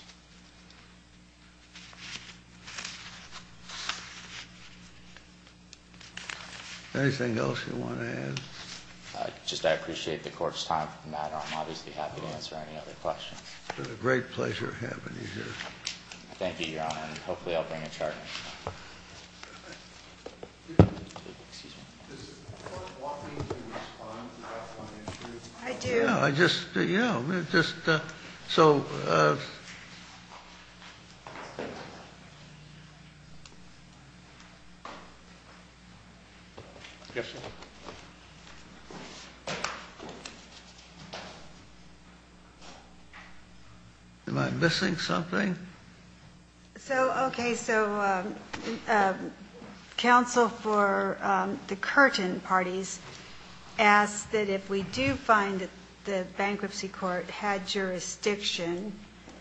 Speaker 1: Anything else you want to add?
Speaker 5: Uh, just I appreciate the court's time for the matter. I'm obviously happy to answer any other questions.
Speaker 1: It's been a great pleasure having you here.
Speaker 5: Thank you, Your Honor, and hopefully I'll bring a chart next time. Excuse me.
Speaker 2: Does the court want me to respond to that one issue?
Speaker 3: I do.
Speaker 1: Yeah, I just, uh, you know, it just uh, So, uh,
Speaker 2: Yes, sir.
Speaker 1: am I missing something?
Speaker 3: So, okay, so um, um, counsel for um, the Curtin parties asked that if we do find that the bankruptcy court had jurisdiction,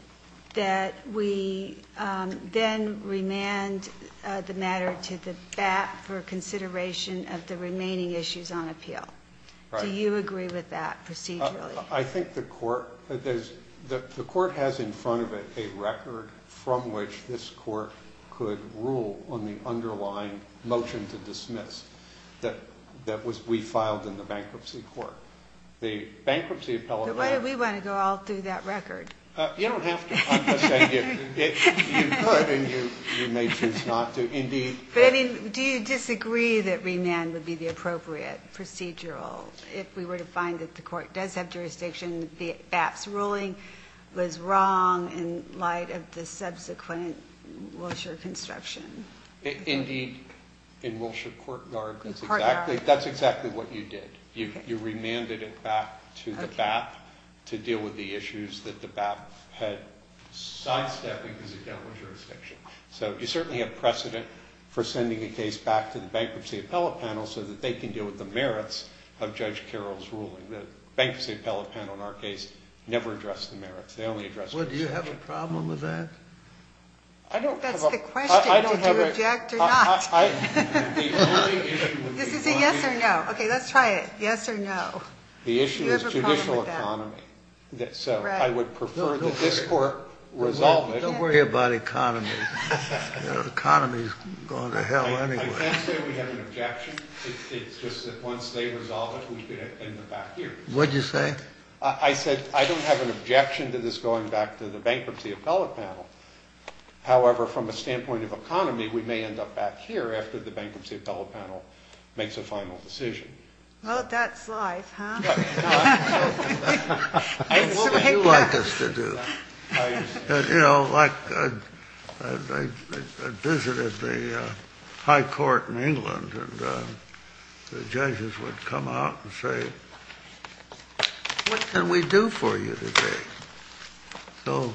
Speaker 3: that we um, then remand uh, the matter to the B A P for consideration of the remaining issues on appeal.
Speaker 2: Right.
Speaker 3: Do you agree with that
Speaker 2: Uh,
Speaker 3: procedurally?
Speaker 2: I think the court, uh, there's, the, the court has in front of it a record from which this court could rule on the underlying motion to dismiss that, that was, we filed in the bankruptcy court. The bankruptcy appellate.
Speaker 3: But why do we want to go all through that record?
Speaker 2: Uh, you don't have to. I'm just saying you, it, you could and you, you may choose not to. Indeed.
Speaker 3: But I mean, do you disagree that remand would be the appropriate procedural if we were to find that the court does have jurisdiction, the B A P's ruling was wrong in light of the subsequent Wilshire construction?
Speaker 2: I, indeed, in Wilshire Courtyard, that's
Speaker 3: Courtyard.
Speaker 2: exactly that's exactly what you did. You
Speaker 3: Okay.
Speaker 2: you remanded it back to the
Speaker 3: Okay.
Speaker 2: B A P to deal with the issues that the B A P had sidestepped because it dealt with jurisdiction. So you certainly have precedent for sending a case back to the bankruptcy appellate panel so that they can deal with the merits of Judge Carroll's ruling. The bankruptcy appellate panel in our case never addressed the merits. They only addressed
Speaker 1: Well, do you have a
Speaker 2: jurisdiction.
Speaker 1: problem with that?
Speaker 2: I don't
Speaker 3: That's
Speaker 2: have a,
Speaker 3: the question.
Speaker 2: I, I don't
Speaker 3: Did
Speaker 2: have
Speaker 3: you
Speaker 2: a-
Speaker 3: object or
Speaker 2: I-
Speaker 3: not?
Speaker 2: I, I, the only issue would
Speaker 3: This
Speaker 2: be
Speaker 3: is a
Speaker 2: one-
Speaker 3: yes or no. Okay, let's try it. Yes or no?
Speaker 2: The issue
Speaker 3: You
Speaker 2: is
Speaker 3: have a problem
Speaker 2: judicial
Speaker 3: with that?
Speaker 2: economy. That, so
Speaker 3: Right.
Speaker 2: I would prefer
Speaker 1: No,
Speaker 2: that this
Speaker 1: don't
Speaker 2: court
Speaker 1: Don't
Speaker 2: resolve
Speaker 1: worry-
Speaker 2: it.
Speaker 1: Don't worry about economy. You know, the economy's going to hell
Speaker 2: I, I
Speaker 1: anyway.
Speaker 2: can't say we have an objection. It, it's just that once they resolve it, we could end it back here.
Speaker 1: What'd you say?
Speaker 2: I, I said I don't have an objection to this going back to the bankruptcy appellate panel. However, from a standpoint of economy, we may end up back here after the bankruptcy appellate panel makes a final decision.
Speaker 3: Well, that's life, huh?
Speaker 2: I
Speaker 1: What
Speaker 2: will
Speaker 1: would you like us to do?
Speaker 2: I understand.
Speaker 1: Uh, You know, like, uh, I I- I visited the uh, High Court in England, and uh, the judges would come out and say, what can we do for you today? So,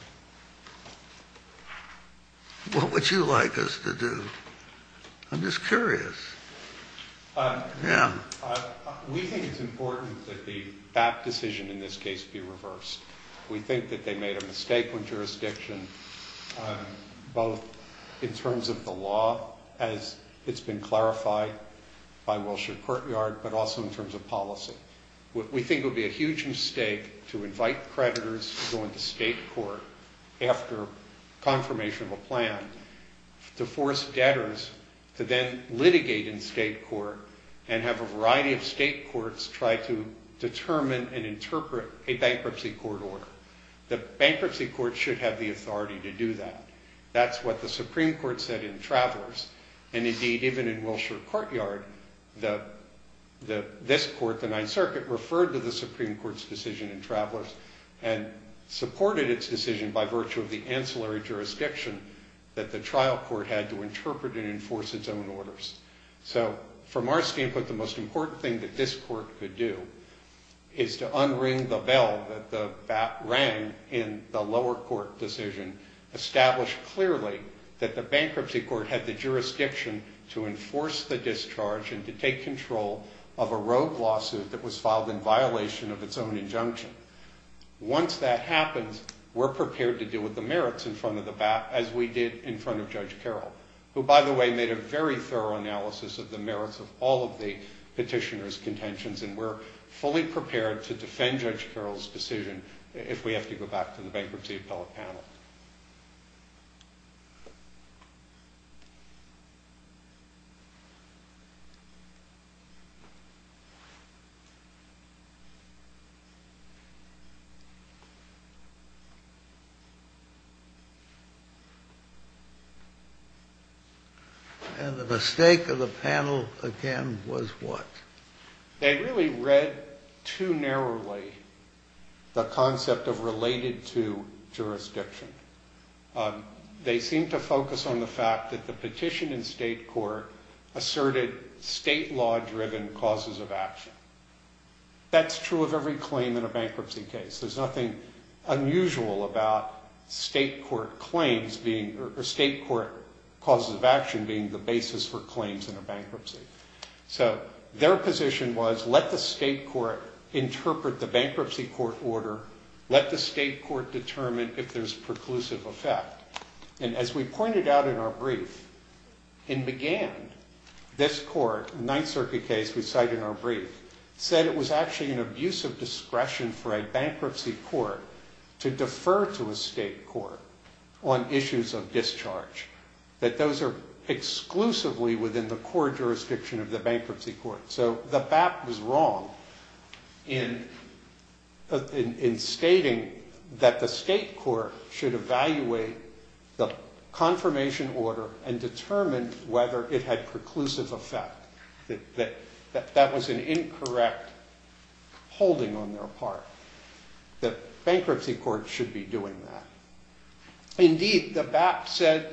Speaker 1: what would you like us to do? I'm just curious.
Speaker 2: Um,
Speaker 1: Yeah.
Speaker 2: Uh, We think it's important that the B A P decision in this case be reversed. We think that they made a mistake on jurisdiction, um, both in terms of the law, as it's been clarified by Wilshire Courtyard, but also in terms of policy. We, we think it would be a huge mistake to invite creditors to go into state court after confirmation of a plan, to force debtors to then litigate in state court and have a variety of state courts try to determine and interpret a bankruptcy court order. The bankruptcy court should have the authority to do that. That's what the Supreme Court said in Travelers, and indeed even in Wilshire Courtyard, the, the, this court, the Ninth Circuit, referred to the Supreme Court's decision in Travelers and supported its decision by virtue of the ancillary jurisdiction that the trial court had to interpret and enforce its own orders. So from our standpoint, the most important thing that this court could do is to unring the bell that the bat rang in the lower court decision, establish clearly that the bankruptcy court had the jurisdiction to enforce the discharge and to take control of a rogue lawsuit that was filed in violation of its own injunction. Once that happens, we're prepared to deal with the merits in front of the B A P, as we did in front of Judge Carroll, who, by the way, made a very thorough analysis of the merits of all of the petitioner's contentions, and we're fully prepared to defend Judge Carroll's decision if we have to go back to the bankruptcy appellate panel.
Speaker 1: And the mistake of the panel, again, was what?
Speaker 2: They really read too narrowly the concept of related to jurisdiction. Um, they seem to focus on the fact that the petition in state court asserted state law-driven causes of action. That's true of every claim in a bankruptcy case. There's nothing unusual about state court claims being, or, or state court causes of action being the basis for claims in a bankruptcy. So their position was, let the state court interpret the bankruptcy court order, let the state court determine if there's preclusive effect. And as we pointed out in our brief, in McGann, this court, the Ninth Circuit case we cite in our brief, said it was actually an abuse of discretion for a bankruptcy court to defer to a state court on issues of discharge, that those are exclusively within the core jurisdiction of the bankruptcy court. So the B A P was wrong in, uh, in, in stating that the state court should evaluate the confirmation order and determine whether it had preclusive effect. That, that, that, that was an incorrect holding on their part. The bankruptcy court should be doing that. Indeed, the B A P said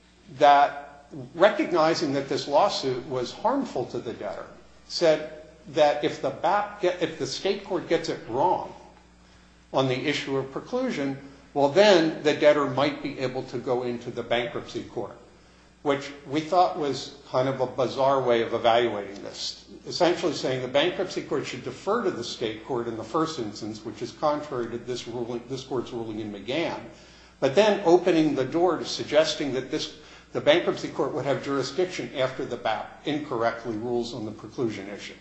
Speaker 2: that recognizing that this lawsuit was harmful to the debtor, said that if the B A P get, if the state court gets it wrong on the issue of preclusion, well, then the debtor might be able to go into the bankruptcy court, which we thought was kind of a bizarre way of evaluating this. Essentially saying the bankruptcy court should defer to the state court in the first instance, which is contrary to this ruling, this court's ruling in McGann, but then opening the door to suggesting that this, the bankruptcy court would have jurisdiction after the B A P incorrectly rules on the preclusion issue.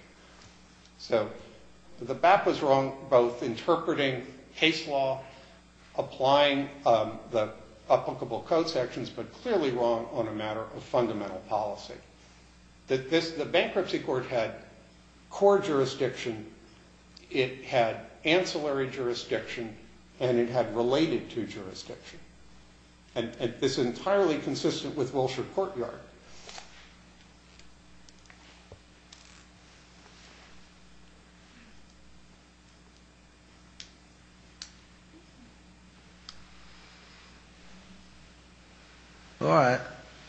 Speaker 2: So the B A P was wrong both interpreting case law, applying um, the applicable code sections, but clearly wrong on a matter of fundamental policy. That this, the bankruptcy court had core jurisdiction, it had ancillary jurisdiction, and it had related to jurisdiction. And, and this is entirely consistent with Wilshire Courtyard.
Speaker 1: All right.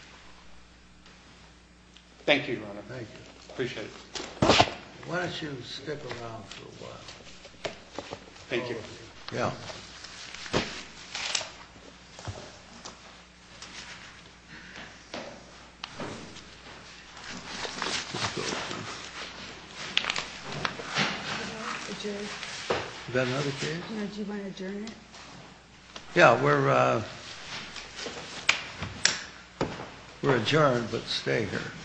Speaker 2: Thank you, Your Honor.
Speaker 1: Thank you.
Speaker 2: Appreciate it.
Speaker 1: Why don't you stick around for a while?
Speaker 2: Thank you.
Speaker 1: Yeah.
Speaker 3: Adjourn.
Speaker 1: You got another case?
Speaker 3: No, do you want to adjourn it?
Speaker 1: Yeah, we're, uh, we're adjourned, but stay here.